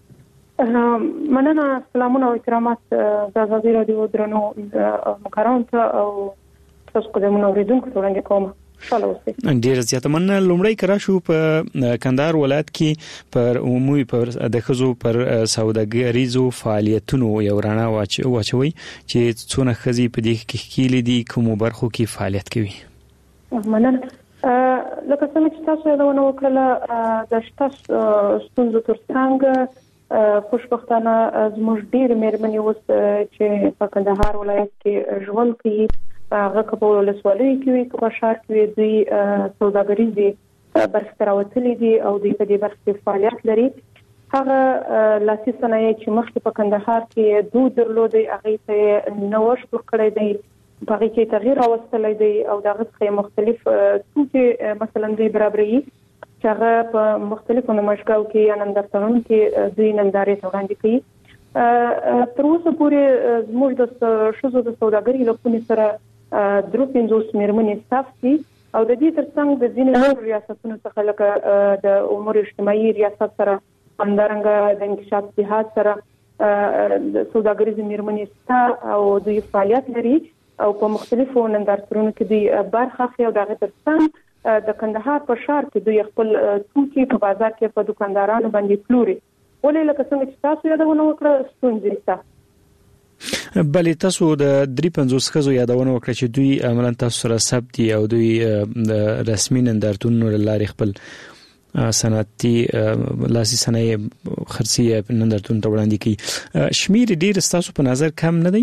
مننه. سلامونه او احترامات د آزادۍ رادیو درنو مکران ته او تاسو قدمونه اوریدونکو ته وړاندې کوم. ډیر زیاته مننه. لومړی کرا شو په کندهار ولایت کې پر عمومي پر د خزو پر سوداګریزو فعالیتونو یو رڼا واچوي چې څونه خزي په دې کې کېلې دي کوم برخو کې فعالیت کوي. مننه. لکه څنګه چې تاسو یادونه وکړه د شته ستونزو ترڅنګ خوشبختانه زموږ ډیر مېرمنې اوس چې په کندهار ولایت کې ژوند کوي هغه کبول ولسوالۍ کې وي که په ښار کې وي دوی سوداګریزې برخې ته راوتلي دي او دوی په دې برخه کې فعالیت لري. هغه لاسي صنایع چې مخکې په کندهار کې دود درلودي هغه ته نوښت ورکړی دی، په هغه کې تغییر راوستلی دی او دغه څخه مختلف توکي مثلا د برابرۍ چې هغه په مختلفو نمایشګاو کې یا نندارتونونو کې دوی نندارې ته وړاندې کوي. تر اوسه پورې زموږ د ښځو د سوداګرۍ له خونې سره 53 مېرمنې ستاف دي او د دې ترڅنګ د ځینې ریاستونو څخه لکه د امور اجتماعي ریاست سره، همدارنګه د انکشاف جهاد سره د سوداګریز مېرمنې ستا او دوی فعالیت لري او په مختلفو نندارتونونو کې دوی برخه اخلي او دغه ترڅنګ د کندهار په ښار کې دوی خپل توکي په بازار کې په دکاندارانو باندې پلوري. ولې لکه څنګه چې تاسو یادونه وکړه ستونزې شته. بلې تاسو د 53 ښځو یادونه وکړه چې دوی عملاً تاسو سره ثبت دي او دوی رسمي نندارتونونو لارې خپل صنعتي لاسي صنایع خرڅي نندارتون ته وړاندې کوي. شمیر ډیر تاسو په نظر کم نه دی؟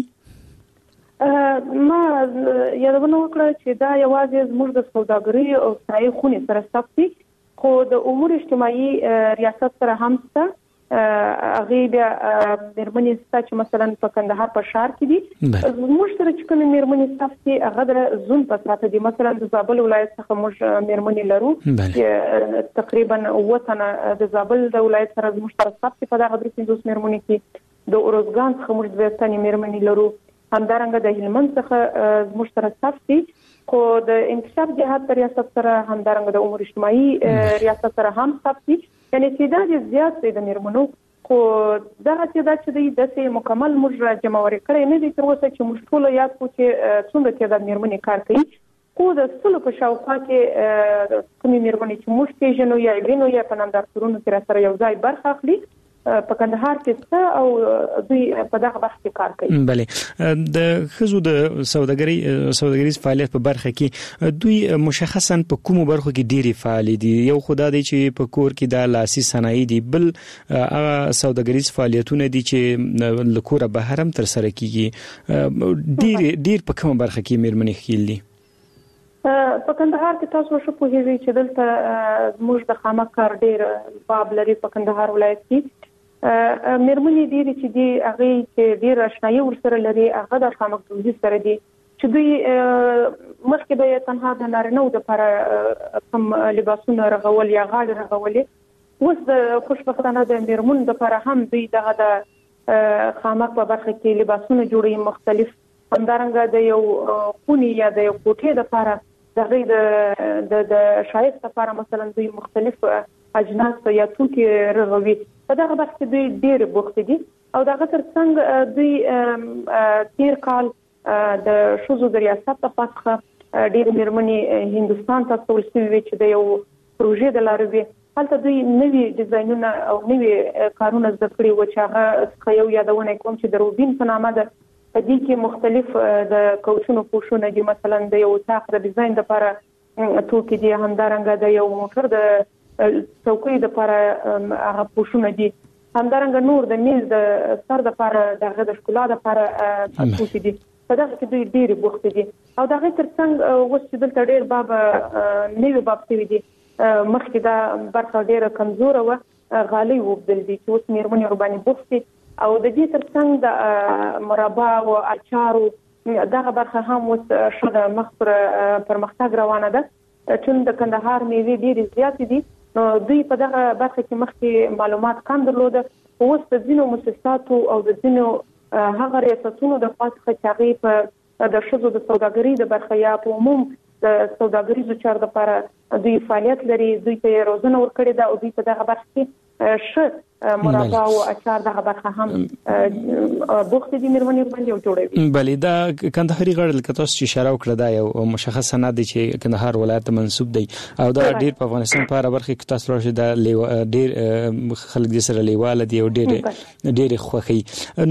ما یادونه وکړه چې دا یوازې زموږ د سوداګرۍ او صنایع خونې سره ثبت دي، خو د امور اجتماعي ریاست سره هم شته. هغه بیا مېرمنې ستا چې مثلا په کندهار په ښار کې دي، موږ سره چې کومې مېرمنې ستا دي هغه د زون په ساته دي. مثلا د زابل ولایت څخه موږ مېرمنې لرو چې تقریبا 9 تنه د زابل د ولایت سره موږ سره ستا په دغه 53 مېرمنې کې، د اورزګان څخه موږ 2 تنې مېرمنې لرو، همدارنګه د هلمند څخه موږ سره ستا دي، خو د انکشاف جهاد ریاست سره همدارنګه د امور اجتماعي ریاست سره هم ستا دي. یعنی تعداد زیات دی د مېرمنو، خو دغه تعداد چې دی داسې مکمل موږ جمعوري کړی نه دی تر اوسه چې موږ ټول یاد کړو چې څومره تعداد مېرمنې کار کوي. خو د سلو په شاوخوا کې کومې مېرمنې چې موږ پېژنو یا وینو یا په نندارتونونو کې راسره یو ځای برخه اخلي په کندهار کې څه او دوی په دغه بحث کې کار کوي. بله، د ښځو د سوداګریز فعالیت په برخه کې دوی مشخصا په کومو برخو کې ډېری فعال دي؟ یو خدا دی چې په کور کې د لاسي صنایع دي، بل هغه سوداګریز فعالیتونه دي چې له کوره بهر هم ترسره کیږي. ډېر په کومه برخه کې مېرمنې ښکیل دي؟ په کندهار کې تاسو شو پوهیږئ چې دلته موږ د خامک کار ډېر باب لري په کندهار ولایت کې. مېرمنې ډېرې چې دي هغه چې ډېر آشنایي ورسره لري هغه د خامک دوزي سره دي چې دوی مخکې به تنها د نارینه‌و دپاره کوم لباسونه رغول یا غاړې رغولې، اوس د خوشبختانه د مېرمنو دپاره هم دوی دغه د خامک په برخه کې لباسونه جوړوي مختلف، همدارنګه د یو خونې یا د یو کوټې دپاره د هغې د ښایست دپاره مثلا دوی مختلف اجناس یا توکي رغوي. په دغه برخه کې دوی ډېر بوخت دي او دغه ترڅنګ دوی تیر کال د ښځو د ریاست لخوا څخه ډېرې مېرمنې هندوستان ته استول شوې وې چې د یو پروژې د لارې وې. هلته دوی نوي ډیزاینونه او نوي کارونه زده کړي وو چې هغه څخه یو یادونه کوم چې د روبین په نامه ده. په دې کې مختلف د کوچونو پوښونه دي، مثلا د یو اطاق د ډیزاین لپاره توکي دي، همدارنګه د یو موټر د څوکۍ لپاره هغه پوښونه دي، همدارنګه نور د میز د سر لپاره دغه د ښکلا لپاره توکي دي. په دغه کې دوی ډېرې بوختې دي او د هغې ترڅنګ اوس چې دلته ډېر باب نوي باب شوي دي، مخکې دا برخه ډېره کمزوره وه، غالۍ وبدل دي چې اوس مېرمنې ورباندې بوخت دي او د دې ترڅنګ د مربا او اچارو دغه برخه هم اوس ښه د مخ پر پرمختګ روانه ده. چون د کندهار میوې ډېرې زیاتې دي نو دوی په دغه برخه کې مخکې معلومات کم درلوده، اوس د ځینو مؤسساتو او د ځینو هغه ریاستونو د خوا څخه چې هغې په د ښځو د سوداګرۍ د برخه یا په عموم د سوداګریزو چارو لپاره دوی فعالیت لري، دوی ته یې روزنه ورکړې ده او دوی په دغه برخه کې ښه مربا او اچار دغه برخه هم بوخت دي مېرمنې باندې او جوړوي. بلې دا کندهاري غړ لکه تاسو چې اشاره وکړه دا یو مشخص صنعت دی چې کندهار ولایت ته منسوب دی او دا ډېر په افغانستان په هره برخه کې تاسو راشي دا ډېر خلک دې سره لیواله دي او ډېر خوښي.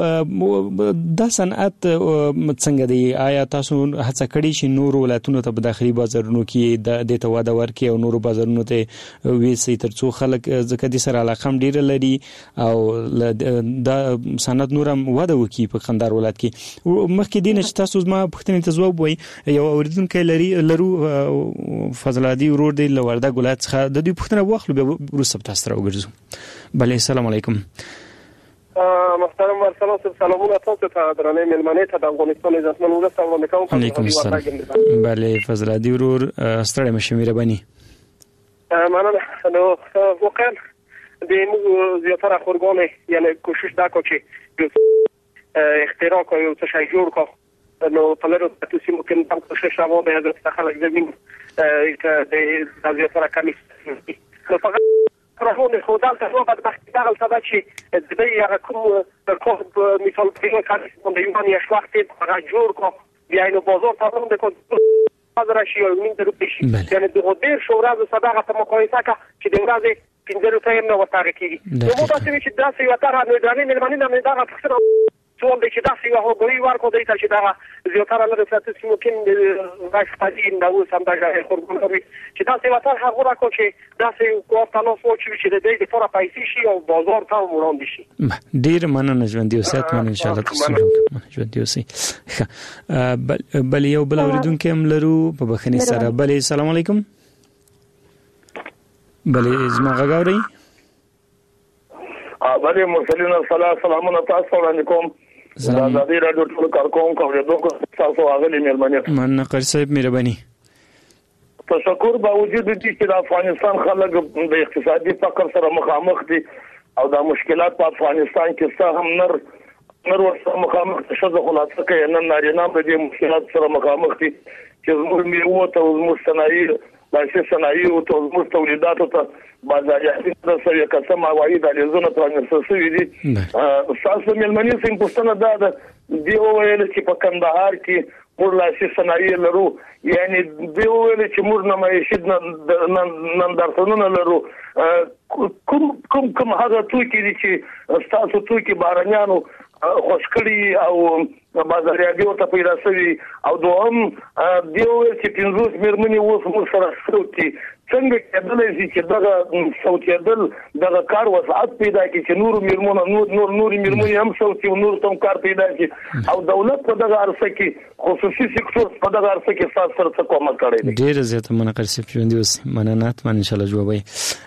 نو دا صنعت څنګه دی؟ آیا تاسو هڅه کړې چې نور ولایتونو ته په داخلي بازارونو کې د ته واده ورکړي او نور بازارونو ته ویسي ترڅو خلک ځکه دې سره علاقه هم ډیر لري او د صنعت نورم وده وکي په قندهار ولایت کې. مخکې دینه چې تاسو زما پوښتنې ته ځواب وایي، یو اوریدونکو لرو فضل عادي ورور دی له وردګ ولایت څخه، د دې پوښتنه واخلو بیا وروسته تاسو راوګرځو. بله، السلام علیکم. محترم ورسلام، سلامونه تاسو ته، درنې ملمنې ته د افغانستان عزتمن ولس ته وړاندې کوم. علیکم السلام. بله فضل عادي ورور، ستړی مشه، مهرباني. مننه. نو واقعا د موږ زیاتره خورګانې یعنی کوشش دا کو چې اختراع کوي او څه شی جوړ کو، نو په لرو تاسو ممکن دا کوشش راوړو به د خلک زمين د زیاتره کمی نو فقط راهونه خو دا څه په بدبختی دا سبب چې د دې هغه کوم مثال په کار د یو باندې شواخت هغه جوړ کو بیا نو بازار ته هم د کو حاضر شي او من درو شي، یعنی د غوډیر شورا د صداقت ته مقایسه کا چې د ورځې 15 روپۍ نه وتاړه کیږي. نو موږ تاسو چې دا څه یو تر نه درنې ملمنې نه دا څه څو د چې دا څه یو غوړي ورکو دی چې دا زیاتره لږ تاسو ممکن راځي دا اوس هم دا خورګونوري چې دا څه وتر هغه راکو چې دا څه کوټانو سوچ چې د دې لپاره پیسې شي او بازار ته وړاندې شي. ډیر مننه ژوند یو سات من ان شاء الله تاسو ژوند یو سي. بل یو بل اوریدونکو هم لرو په بخنی سره. بل السلام علیکم. بله زما غاوري. بله مرسلین سلامونه تاسو علیکم. سلام. د دې راډیو ټول کارکوم کوم تاسو اغلی مهرباني. من نقر صاحب مهرباني. تشکر باوجود دې چې د افغانستان خلک د اقتصادي فقر سره مخامخ دي او د مشکلات په افغانستان کې څه هم نر ورسره مخامخ شته، خلاصه کې نن نارینه د دې مشکلات سره مخامخ دي چې زموږ میوه ته زموږ صنایع لاسي صنایع او زموږ تولیداتو ته بازارياتي د سوي قسم عواید علیزونه ترانسفر شوي دي. تاسو ملمنې سم پوښتنه ده دی ویل چې په کندهار کې موږ لاسي صنایع لرو، یعنی دی ویل چې موږ نمایشي نندارتونونه لرو. کوم هغه توکي دي چې تاسو توکي بارانيانو خوشکړي او بازارياتي ورته پیدا شوي، او دوهم دی ویل چې 50 مېرمنې اوس موږ سره سوتي څنګه کېدلای شي چې دغه سوتېدل دغه کار وسعت پیدا کړي چې نور مېرمنې هم سوتي او نور تم کار پیدا کړي، او دولت په دغه ارسه کې خصوصي سکتور په دغه ارسه کې سات سره څه کومه کړی دی. ډیر زیاته منقر سي ژوند اوس مننات من ان شاء الله جوابي.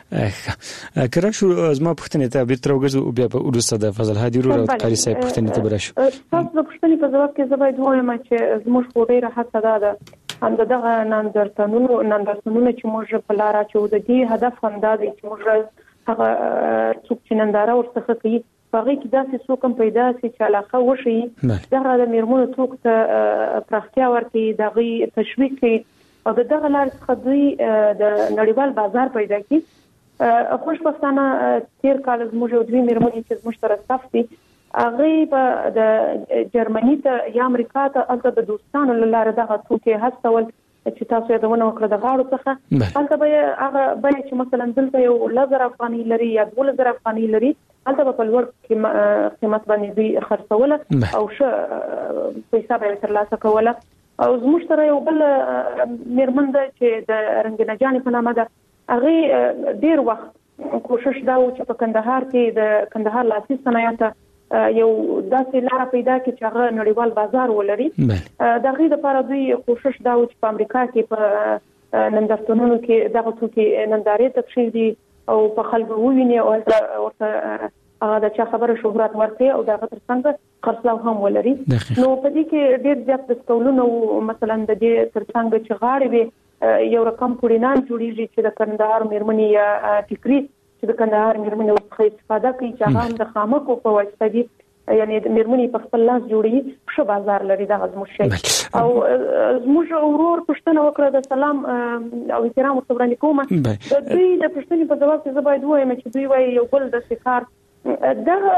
کړه شو زما پوښتنه ته به تر وګرځو بیا په ورسره د فضل هادي ورو قاری صاحب پوښتنه ته براشو. تاسو د پوښتنې په جواب کې زباید وایم چې زموږ ډیره هڅه ده هم دغه نندارتونونه چې موږ په لار اچو د دې هدف هم دا دی چې موږ هغه څوک چې ننداره ورڅخه کوي هغه کې داسې څوک هم پیدا شي چې علاقه وشي دغه د میرمنو څوک ته پراختیا ورکړي، دغه تشویق کوي او دغه لار څخه دوی د نړیوال بازار پیدا کړي. خوشبختانه تیر کال زموږ دوی میرمنې چې زموږ سره صف دي هغه په د جرمني ته یا امریکا ته البته د دوستانو لاره دغه توکي هڅول چې تاسو یې دونه وکړه د غاړو څخه البته به هغه به چې مثلا دلته یو 1000 افغاني لري یا 2000 افغاني لري البته په لوړ قیمت باندې دوی خرڅول او ښه پیسې به ترلاسه کوله. او زموږ سره یو بل میرمن ده چې د رنگینه جانې په نامه ده، هغه ډیر وخت کوشش دا و چې په کندهار کې د کندهار لاسي صنایع یو داسې لار پیدا کړي چې هغه نړیوال بازار ولري. دغه لپاره دوی کوشش دا و چې په امریکا کې په نندارتونونو کې دغه توکي نندارې تکشیر دي او په خلکو وویني او ورته دا چې خبره شهرت ورته او دغه ترڅنګ خرڅلاو هم ولري. نو په دې کې ډېر زیات دستولونه مثلا د دې ترڅنګ چې غاړې به یو رقم پورینان جوړیږي چې د کندهار میرمنې یا ټیکري چې د کندهار میرمنې څخه استفاده کوي چې هغه د خامکو په واسطه دي، یعنی د میرمنې په خپل لاس جوړي ښه بازار لري دغه زموږ شي. او زموږ ورور پښتنه وکړه د سلام او احترام ورته کوم د دوی د پښتنې په جواب کې زباید وایم چې دوی وايي یو بل د شکار دغه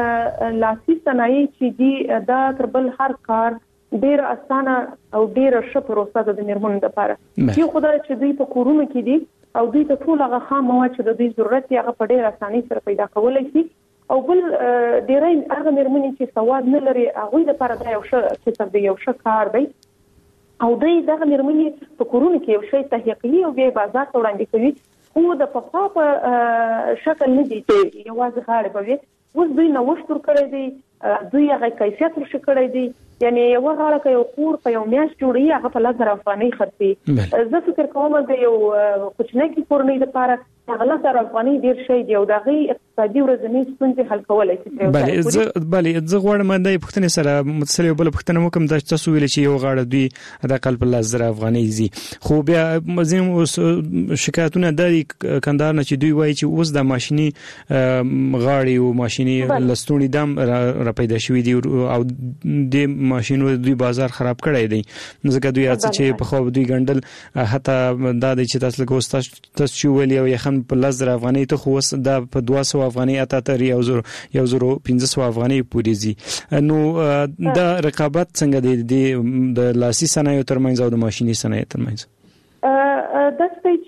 لاسي صنایع چې دي دا تر بل هر کار ډیر اسانه او ډیر ښه پروسه ده د میرمنو لپاره. یو خدای چې دوی په کورونو کې دي او دوی ته ټول هغه خام مواد چې د دوی ضرورت یې هغه په ډیر اسانۍ سره پیدا کولای شي. او بل ډیرای هغه میرمنې چې سواد نه لري هغه لپاره دا یو ښه کسب دی، یو ښه کار دی. او دوی دغه میرمنې په کورونو کې یو شی تهیه کوي او بیا بازار ته وړاندې کوي خو د پخوا په شکل نه دي چې یوازې غاړه به وي. اوس دوی نوښت ورکړی دی، دوی هغه کیفیت ورشي کړی دی. یعنی یو غاړه کې یو کور په یو میاشت جوړي هغه په 1000 افغانۍ خرڅي. زه فکر کوم د یو کوچنی کورنۍ لپاره هغه 1000 افغانۍ ډیر شي دی او دغه اقتصادي ورځنی ستونزې حل کولای شي. بله زه غواړم د پښتنې سره متصل بل پښتنه وکم د تاسو ویل چې یو غاړه دوی د قلب 1000 افغانۍ زی، خو بیا مزین شکایتونه د کندهار نه چې دوی وایي چې اوس د ماشيني غاړي او ماشيني لستونی دام را پیدا شوې دي او د ماشينو دوی بازار خراب کړی دی. ځکه دوی چې په خو دوی ګندل حتی دا د چې تاسو له تاسو ویل یو یخن په 1000 افغانۍ ته خو د په 200 افغانۍ اته تر 1500 افغانۍ پورې زی. نو دا رقابت څنګه دی د لاسي صنایعو ترمنځ او د ماشيني صنایعو ترمنځ؟ د څه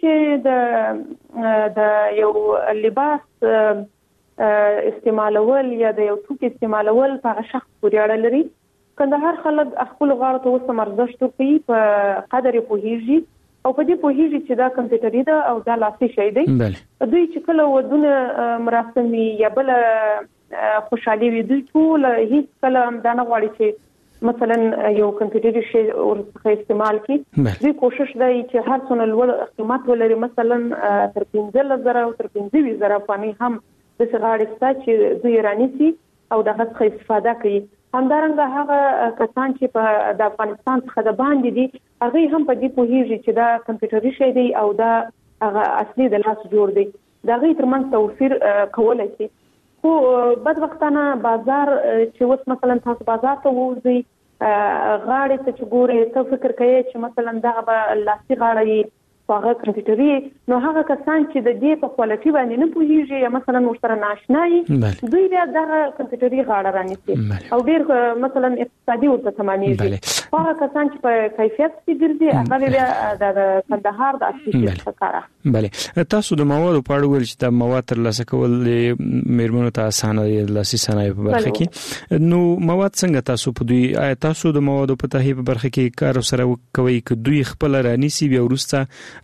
چې د یو لباس استعمالول یا د یو توکي استعمالول په شخص پورې اړه لري. کندهار خلک خپل غاړه ته وسه مرزشت کوي په قدر پوهیږي او په دې پوهیږي چې دا کمپیوټري ده او دا لاسي شی دی. دوی چې کله ودونه مراسمي یا بل خوشحالي وي دوی ټول هیڅ کله دا نه غواړي چې مثلا یو کمپیوټري شی ورڅخه استعمال کړي. دوی کوشش کوي چې هر څونه لوړ قیمت ولري، مثلا تر 15000 او تر 25000 افغانۍ هم د غاړې ستا چې دوی رانیسي او دغه څخه استفاده کوي. همدارنګه هغه کسان چې په د افغانستان څخه د باندې دي هغه هم په دې پوهیږي چې دا کمپیوټري شی دی او دا هغه اصلي د لاس جوړ دی. دا غي ترمنځ توفیر کولای شي. خو بدوختانه بازار چې اوس مثلا تاسو بازار ته وځي غاړې ته چې ګوري ته فکر کوي چې مثلا دا به لاسي غاړه هغه کمپیوټري، نو هغه کسان چې د دې په کوالټي باندې نه پوهیږي یا مثلا ورسره ناشناي دوی بیا دغه کمپیوټري غاړه رانیسي او ډیر مثلا اقتصادي ورته تمامېږي. هغه کسان چې په کیفیت کې ګرځي هغه بیا د کندهار د اصلي ښکارا. بله تاسو د موادو په اړه ول چې د مواد ترلاسه کول میرمنو ته اسانه دي لاسي صنایع په برخه کې، نو مواد څنګه تاسو په دوی تاسو د موادو په تهیه په برخه کې کار سره کوي چې دوی خپل رانیسي بیا ورسته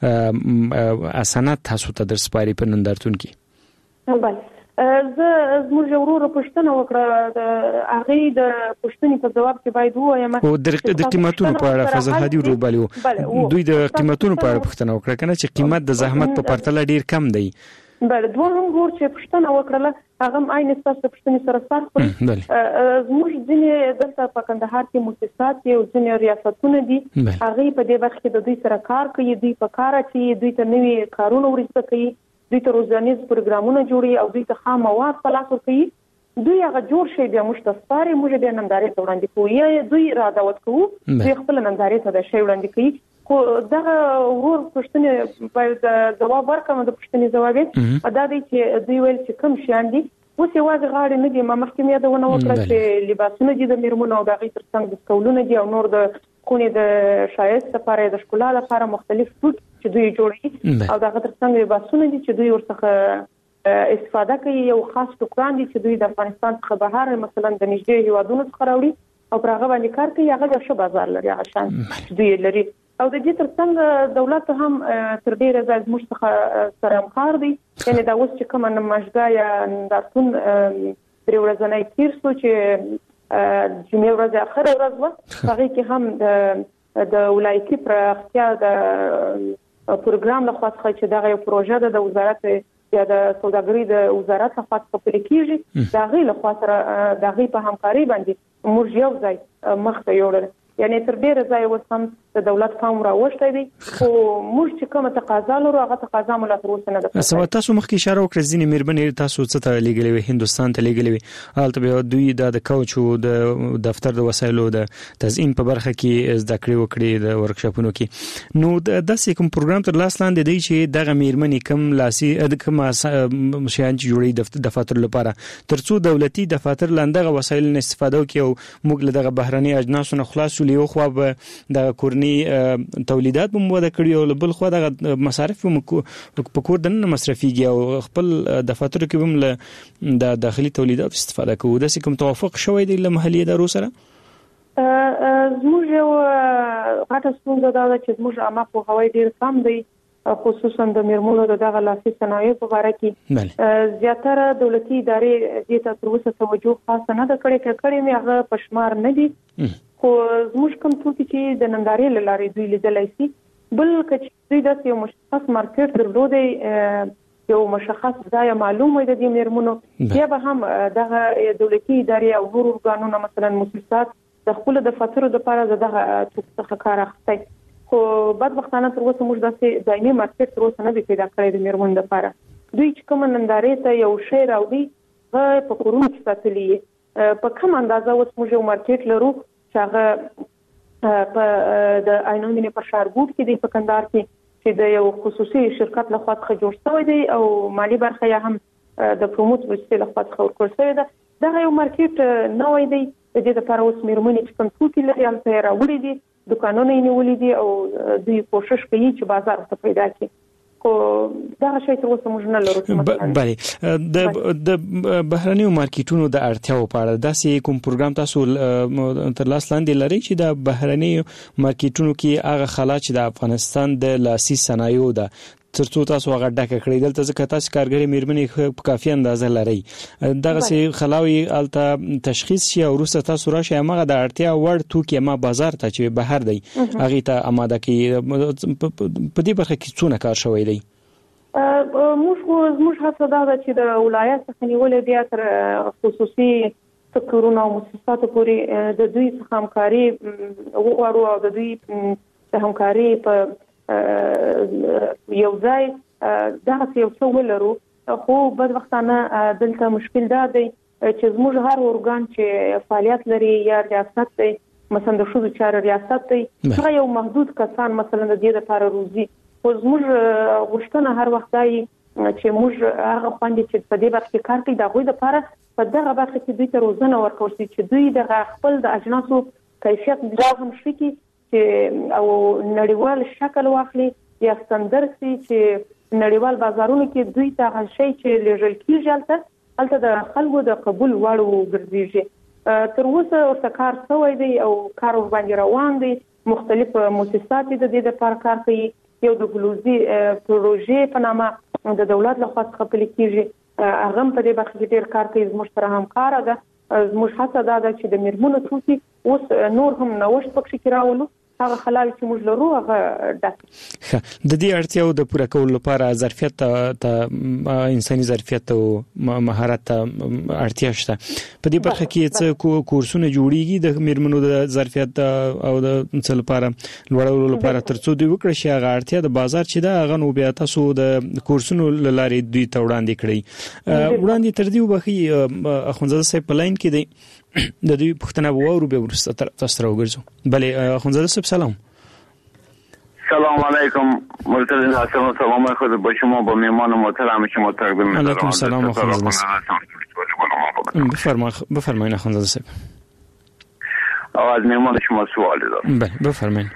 اسانات تاسو ته در سپاري په نندارتون کې؟ بله زموږ ورور پښتنه وکړه د هغه د پښتنې په جواب کې باید وایم او د قیمتونو په اړه فضل هادي ورو بالیو دوی د قیمتونو په اړه پښتنه وکړه کنه چې قیمت د زحمت په پرتله ډیر کم دی. بله دوه هم ګور چې پښتنه وکړه هغه عین تاسو پښتنې سره سره زموږ ځینې دلته په کندهار کې مؤسسات او ځینې ریاستونه دي هغه په دې وخت کې د دوی سره کار کوي. دوی په کار چې دوی ته نوي کارونه ورسته کوي، دوی ته روزانیز پروګرامونه جوړي او دوی ته خام مواد په لاس ورکوي. دوی هغه جوړ شي بیا موږ ته سپاري، موږ بیا نندارې ته وړاندې کوو یا دوی را دعوت کوو دوی خپل نندارې ته د شی وړاندې کوي. خو دغه ورور پښتنې باید جواب ورکړم د پښتنې جواب دا دی چې دوی ویل چې کوم شیان دي اوس یوازې غاړې نه دي. ما مخکې یادونه وکړه چې لباسونه دي د میرمنو او د هغې تر څنګ دستکولونه دي او نور د خونې د ښایست لپاره د ښکلا لپاره مختلف ټوټ چې دوی جوړوي او د هغه تر څنګ لباسونه دي چې دوی ورڅخه استفاده کوي. یو خاص ټوکران دي چې دوی د افغانستان څخه بهر مثلا د نږدې هیوادونو څخه راوړي او پر هغه باندې کار کوي. هغه ښه بازار لري هغه شان دوی لري او د دې تر څنګ دولت هم تر ډیره ځای موږ څخه سره همکار دي. یعنی دا اوس چې کومه نمایشګاه یا نندارتون درې ورځنی تیر شو چې جمعې ورځ اخره ورځ وه هغې کې هم د ولایتي پراختیا د پروګرام لخوا څخه چې دغه یو پروژه ده د وزارت یا د سوداګرۍ د وزارت لخوا څخه پلي کېږي د هغې لخوا سره د هغې په همکارۍ باندې موږ یو ځای مخته یوړل. یعنی تر ډیره ځای اوس هم د دولت پام راوښتی دی خو موږ چې کومه تقاضا لرو هغه تقاضا مو لا تر اوسه نه ده. سبا تاسو مخکې اشاره وکړه ځینې میرمنې تاسو څه ته لیږلې وي هندوستان ته لیږلې وي هلته بیا دوی د کوچ او د دفتر د وسایلو د تزیین په برخه کې زده کړې وکړي د ورکشاپونو کې. نو داسې کوم پروګرام تر لاس لاندې دی چې دغه میرمنې کم لاسي کوم شیان چې جوړي دفاتر لپاره ترڅو دولتي دفاتر لاندغه وسایل نه استفاده وکړي او موږ له دغه بهرني اجناسو نه خلاص یو خو به د کورني تولیدات به موده کړی او بل خو د مصارف په کور دنه مصرفيږي او خپل دفاتر کې هم له د داخلي تولیدات استفاده کوو. د کوم توافق شوی دی له محلي ادارو سره؟ زموږ یو غټه ستونزه دا ده چې زموږ عامه پوهاوی ډېر کم دی خصوصا د میرمنو دغه لاسي صنایعو په اړه کې زیاتره دولتي ادارې دې ته تر اوسه توجه خاصه نه کړې مې هغه پښمار نه دي خو زموږ کوم توکي چې د نندارې لارې دوی لیدلای شي بل کچې دوی د یو مشخص مارکیټ درلودي یو مشخص ځای معلوم وي د دې میرمنو بیا به هم دغه دولتي ادارې او نور ارګانونه مثلا مؤسسات د خپل دفترونو لپاره دغه څه کار اخلي خو بدبختانه تر اوسه موږ داسې دایمي مارکیټ تر اوسه نه دی پیدا کړی د میرمنو لپاره دوی چې کوم نندارې ته یو شی راوړي هغه په کورونو کې ساتلي په کوم اندازه اوس موږ یو مارکیټ لرو چې هغه په د عینومینې په ښارګوټ کې دی په کندهار کې چې د یو خصوصي شرکت لخوا څخه جوړ شوی دی او مالی برخه یې هم د پروموت وسیلې لخوا څخه ورکړل شوی ده دا یو مارکیټ نوی دی د دې لپاره اوس میرمنې چې کوم توکي لري هلته یې راوړي دي دکانونه یې نیولي دي او دوی کوشش کوي چې بازار ته پیدا کړي خو دا شی تر اوسه موږ نه لرو بله د بهرنیو مارکیټونو د اړتیاو په اړه داسې کوم پروګرام تاسو تر لاس لاندې لري چې د بهرنیو مارکیټونو کې هغه خلا چې د افغانستان د لاسي صنایعو ده ترڅو تاسو هغه ډکه کړئ دلته ځکه تاسو کارګری میرمنې په کافي اندازه لري دغه سي خلاوي الته تشخیص شي او وروسته تاسو راشي هغه د اړتیا وړ توکي ما بازار ته چې بهر دی هغه ته آماده کی په دې برخه کې څونه کار شوی دی موږ هڅه ده چې د ولایت څخه نیولې بیا تر خصوصي سکتورونو او مؤسساتو پورې د دوی څخه همکاري وغواړو او د دوی همکاري په یو ځای دغه یو څه ولرو خو بدبختانه دلته مشکل دا دی چې زموږ هر ارګان چې فعالیت لري یا ریاست دی مثلا د ښځو چارو ریاست دی هغه یو محدود کسان مثلا د دې لپاره روزي خو زموږ غوښتنه هر وخت دی چې موږ هغه خوندې چې په دې برخه کې کار کوي د هغوی لپاره په دغه برخه کې دوی ته روزنه ورکول شي چې دوی د خپل د اجناسو کیفیت لا هم ښه کړي او نړیوال شکل واخلي یا ستندرد سي چې نړیوال بازارونو کې دوی ته هغه شی چې لېږل کیږي هلته د خلکو د قبول وړ وګرځي تر اوسه ورته کار شوی دی او کار باندې روان دی مختلف مؤسسات د دې لپاره کار کوي یو د ګلوزي پروژې په نامه د دولت لخوا څخه پلي کیږي هغه په دې برخه کې ډېر کار کوي زموږ سره همکار ده زموږ هڅه ده چې د میرمنو توکي اوس نور هم نوښت پکې راولو هغه خلال چې موږ لرو هغه ډک د دې اړتیاو د پوره کولو لپاره ظرفیت ته انساني ظرفیت او مهارت اړتیا شته په دې برخه کې څه کورسونه جوړیږي د میرمنو د ظرفیت او د څه لپاره لوړولو لپاره ترڅو دوی وکړي چې هغه اړتیا د بازار چې دا هغه نو بیا تاسو د کورسونو لارې دوی ته وړاندې کړئ وړاندې تر دې وبخي اخونزاده صاحب په لاین کې دی د دوی پښتنه وورو به ورسته تاسو راوګرځو بلې اخونزاده صاحب سلام سلام علیکم مرتضی حسن سلام خود با شما با میهمان محترم شما تقدیم می‌کنم. علیکم سلام اخونزاده صاحب بفرمایید اخونزاده صاحب از میهمان شما سوال دارم بله بفرمایید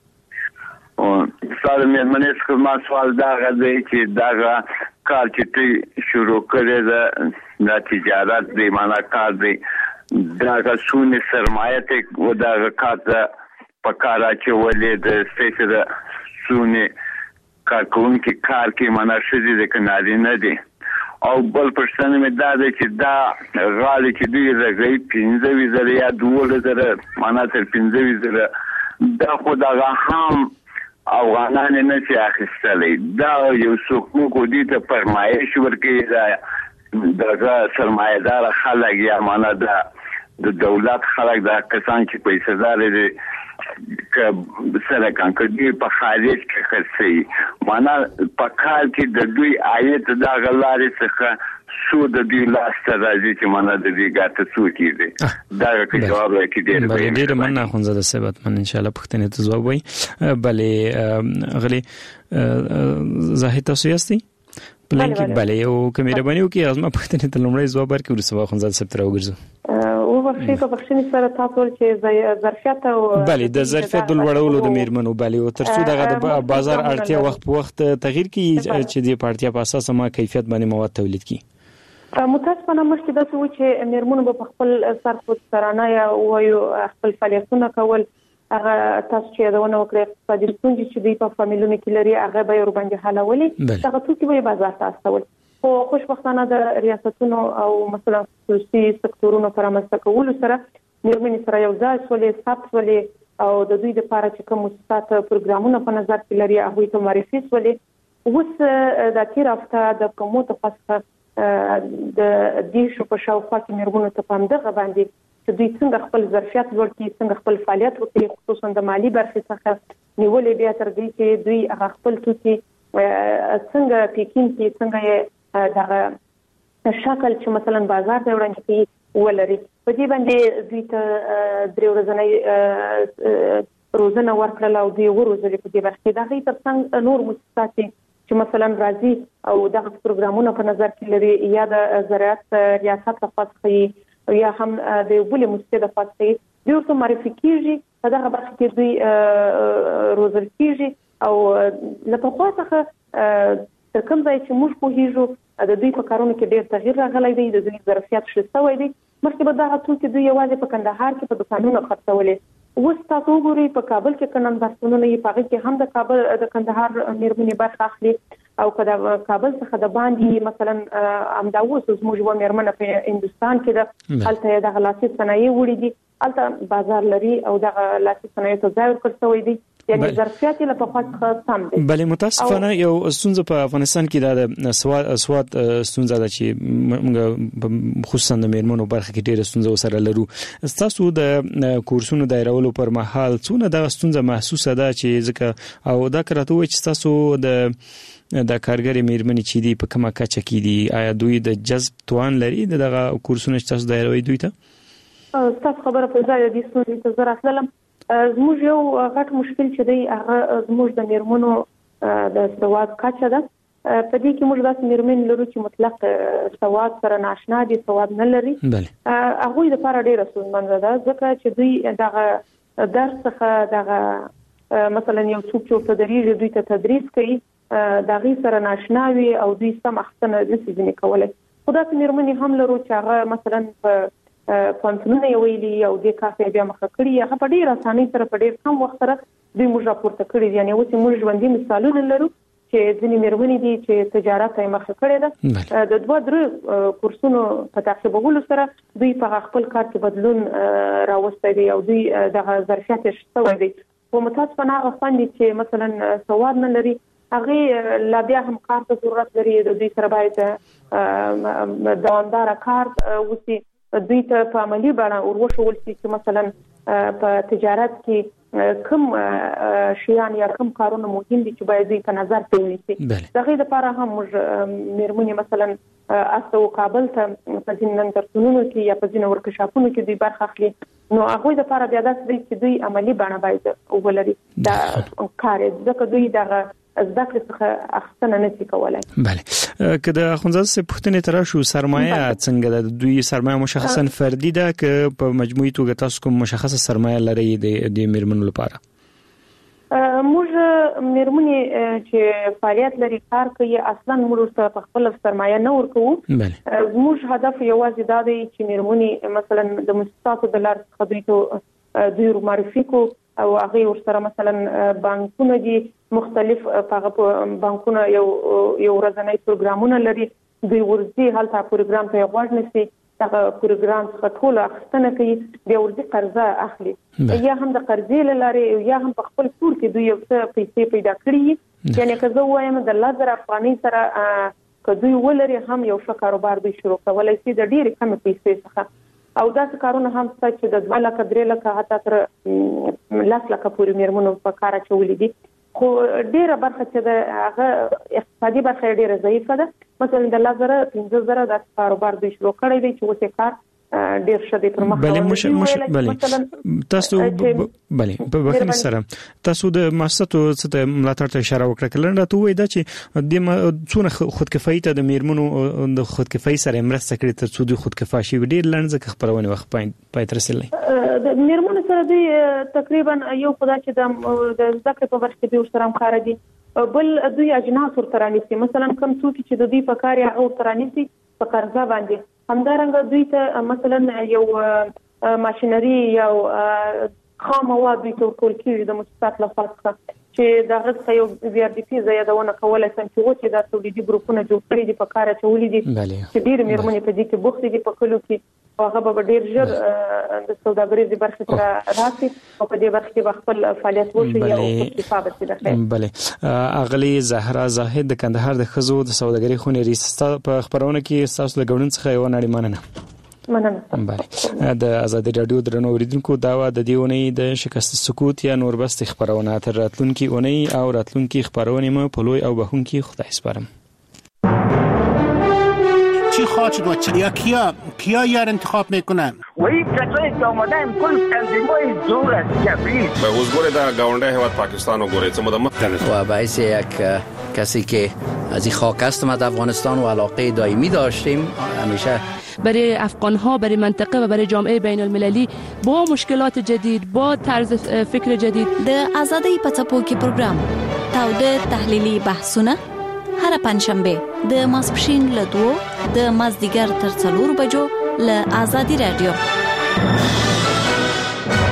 استاد میهمان است که من سوال داغه دی چې داغه کار چې تی شروع کړی د تجارت دی معنا کار دی داغه سونه سرمایه ته و داغه کار په کار اچولې د سپیشل سونه کارکونکي کار کې معنا شدي د کناري نه دی او بل پرسنه مې دا دی چې دا غالي چې دوی راغی 15,000 یا 12,000 معنا تر 15,000 دا خو دا هم افغانان نه چې اخیستلې دا یو څوک کو دي ته فرمایش ورکړي دا سرمایدار خلک یا معنا دا د دولت خلک دا کسان چې پیسې دار دي ک سره کانکړي په خارج کې خرڅي معنا په کال کې د دوی آیت دا غلارې څخه سود دی لاست راځي چې معنا د دې ګټه څو کیږي دا کې جواب راکړي ډېر مننه خونزاده صاحب من ان شاء الله پښتنې ته جواب وای بلې غلي زاهد تاسو یاستئ پلان کې بلې یو کیمرې باندې وکي ازما پښتنې ته لومړی جواب ورکړو ورسره خونزاده صاحب تر وګرځو او وخت په بخښنې سره تاسو چې ظرفیت او بلې د ظرفیت د لوړولو د میرمنو بلې او ترڅو دغه د بازار اړتیا وخت په وخت تغییر کی چې د پارتیا په اساس ما کیفیت باندې مواد تولید کی متاسفانه مخکې داسې و چې میرمنو په خپل صرف سرانه یا وایو خپل فعالیتونه کول هغه تاسو چې یادونه وکړئ اقتصادي ستونزې چې دوی په فامیلونو کې لري هغه به ورباندې حلولې هغه توکي به بازار ته استول خو خوشبختانه د ریاستونو او مثلا خصوصي سکتورونو پر رامنځته کولو سره میرمنې سره یو ځای شولې ثبت شولې او د دوی لپاره چې کوم مؤسسات پروګرامونه په نظر کې لري هغه ته معرفي شولې اوس د تیر هفته د کومو تفصیل د دې شو په شاوخوا کې میرمنو ته پام دغه باندې چې دوی څنګه خپل ظرفیت لوړ کړي څنګه خپل فعالیت وکړي خصوصا د مالی برخې څخه نیولې بیا تر دې چې دوی هغه خپل توکي څنګه پیکینګ کړي څنګه دغه شکل چې مثلا بازار ته وړاندې کړي ولري په دې باندې دوی ته درې ورځې روزنه ورکړل او دوی ورزلې په دې برخه د هغې ترڅنګ نور مؤسسات چې مثلا راځي او دغه پروګرامونه په نظر کې لري یا د زراعت ریاست لخوا څخه یا هم د بلې مؤسسې د خاصې دوی ورته معرفي کیږي په دغه برخه کې دوی روزل کیږي او له پخوا څخه تر کوم ځای چې موږ پوهیږو د دوی په کارونو کې ډېر تغییر راغلی دی د دوی ظرفیت ښه شوی دی مخکې به دغه توکي دوی یوازې په کندهار کې په دوکانونو خرڅولې اوس تاسو وګورئ په کابل کې که نندارتونونه یې په هغې کې هم د کابل د کندهار میرمنې برخه اخلي او که د کابل څخه د باندې مثلا همدا اوس زموږ یوه میرمنه په هندوستان کې ده هلته یې دغه لاسي صنایع وړي دي هلته بازار لري او دغه لاسي صنایعو ته ځای ورکړل شوی دی یعنی ظرفیت یې له پخوا څخه سم دی بلې متاسفانه یو ستونزه په افغانستان کې د سواد ستونزه ده چې موږ خصوصا د میرمنو برخه کې ډېره ستونزه ورسره لرو ستاسو د کورسونو دایرولو پر مهال څونه دغه ستونزه محسوسه ده چې ځکه او دا کراته وایي چې ستاسو د کارګرې میرمنې چې دی په کومه کچه کې دي آیا دوی د جذب توان لري دغه کورسونه چې تاسو دایروي دوی ته تاسو خبره په ځای دي ستونزې ته زه راتلم زموږ یو غټ مشکل چې دی هغه زموږ د میرمنو د سواد کچه ده په دې کې موږ داسې میرمنې لرو چې مطلق سواد سره ناشنا دي سواد نه لري هغوی دپاره ډېره ستونزمنده ده ځکه چې دوی دغه درس څخه دغه مثلا یو څوک چې ورته درېږي دوی ته تدریس کوي د هغې سره ناشنا وي او دوی سم اخیستنه نشي ځینې کولی خو داسې میرمنې هم لرو چې هغه مثلا په پوهنتونونه یې ویلي او دې کار ته یې بیا مخه کړي هغه په ډېر اسانۍ سره په ډېر کم وخت سره دوی موږ راپورته کړي دي یعنې اوس موږ ژوندي مثالونه لرو چې ځینې میرمنې دي چې تجارت ته یې مخه کړې ده د 2-3 کورسونو په تعقیبولو سره دوی په خپل کار کې بدلون راوستی دی او دوی دغه ظرفیت یې ښه شوی دی خو متاسفانه هغه خویندې چې مثلا سواد نه لري هغه لا بیا هم کار ته ضرورت لري د دوی سره باید دوامدار کار وشي دوی ته په عملي بڼه وروښول شي چې مثلا په تجارت کې کوم شیان یا کوم کارونه مهم دي چې باید دوی په نظر کې ونیسي د هغې لپاره هم موږ میرمنې مثلا استو کابل ته په ځینې نندارتونونو کې یا په ځینې ورکشاپونو کې دوی برخه اخلي نو هغوی لپاره بیا داسې دی چې دوی عملي بڼه باید ولري دا کار ځکه دوی دغه زده کړې څخه اخیستنه نشي کولی بله که د اخوندزاده صاحب پوښتنې ته راشو سرمایه څنګه ده دوی سرمایه مشخصا فردي ده که په مجموعي توګه تاسو کوم مشخصه سرمایه لرئ د میرمنو لپاره موږ میرمنې چې فعالیت لري کار کوي اصلا موږ ورته په خپله سرمایه نه ورکوو زموږ هدف یوازې دا دی چې میرمنې مثلا د مؤسساتو د لارې څخه دوی معرفي کړو او هغه ورسره مثلا بانکونه دي مختلف بانکونه یو ورځنی پروګرامونه لري دوی ورځي هلته پروګرام ته غوږ نیسي دغه پروګرام څخه ټول اخیستنه کوي بیا ورځي قرضه اخلي یا هم د قرضې له لارې یا هم په خپل کور کې دوی یو څه پیسې پیدا کړي یعنې که زه ووایم د 10,000 افغانۍ سره که دوی ولري هم یو ښه کاروبار دوی شروع کولی شي د ډېرې کمې پیسې څخه او داسې کارونه هم شته چې د 2 لکه 3 لکه حتی تر 10 لکه پورې میرمنو په کار اچولي دي خو ډېره برخه چې د هغه اقتصادي برخه یې ډېره ضعیفه ده مثلا د 10,000 15,000 داسې کاروبار دوی شروع کړی دی چې اوس یې کار ډېر ښه دی پر مخ بلې تاسو بلې په بخښنې سره تاسو د مؤسساتو څه ملاتړ ته اشاره وکړه کله راته ووایي دا چې د څونه خودکفایي ته د میرمنو د خودکفایي سره مرسته کړې تر څو دوی خودکفا شي ډېر لنډ ځکه خپرونې وخت پای ته رسېدلی د میرمنو سره دوی تقریبا یو خو دا چې د زده کړې په برخه کې دوی ورسره همکاره دي بل دوی اجناس ورته رانیسي مثلا کوم څوک چې د دوی په کار یې هغه ورته رانیسي په قرضه باندې همدارنګه دوی ته مثلا یو ماشینري یو خام مواد دوی ته ورکول کېږي د مؤسسات لخوا څخه چې د هغه څخه یو VRDP زه یادونه کولی شم چې اوس دا تولیدي ګروپونه جوړ کړي دي په کار اچولي دي چې ډېرې مېرمنې په دې کې بوختې دي په کلو کې او هغه به ډېر ژر د سوداګریزې برخې سره راسي او په دې برخه کې به خپل فعالیت وشي او اکتفا به شي. بلې اغلې زهرا زاهد د کندهار د ښځو د سوداګرۍ خونې رئیس په خبرونه کې ستاسو له ګډون څخه یو نړۍ مننه. د ازادي رادیو درنو اوریدونکو داوا د دې اونۍ د شکست سکوت یا نوربست خبرونه تر راتلونکي اونۍ او راتلونکي خبرونه مو په لوی او بهونکي خدای سپارم. چی خواهد شد و کیا یار انتخاب میکنن؟ و این کسایی که آمدن کل تنظیم‌های دور از جبری به حضور در گاونده حواد پاکستان و گوریت و باعث یک کسی که از این خاک هستم از افغانستان و علاقه دائمی داشتیم همیشه برای افغان‌ها، برای منطقه و برای جامعه بین المللی با مشکلات جدید، با طرز فکر جدید. د آزادی پڅپوکي پروګرام تاوده تحلیلی بحثونه هر پنځشنبه د ماسپښین له 2 د مازدیګر تر 4 بجو له آزادی رادیو.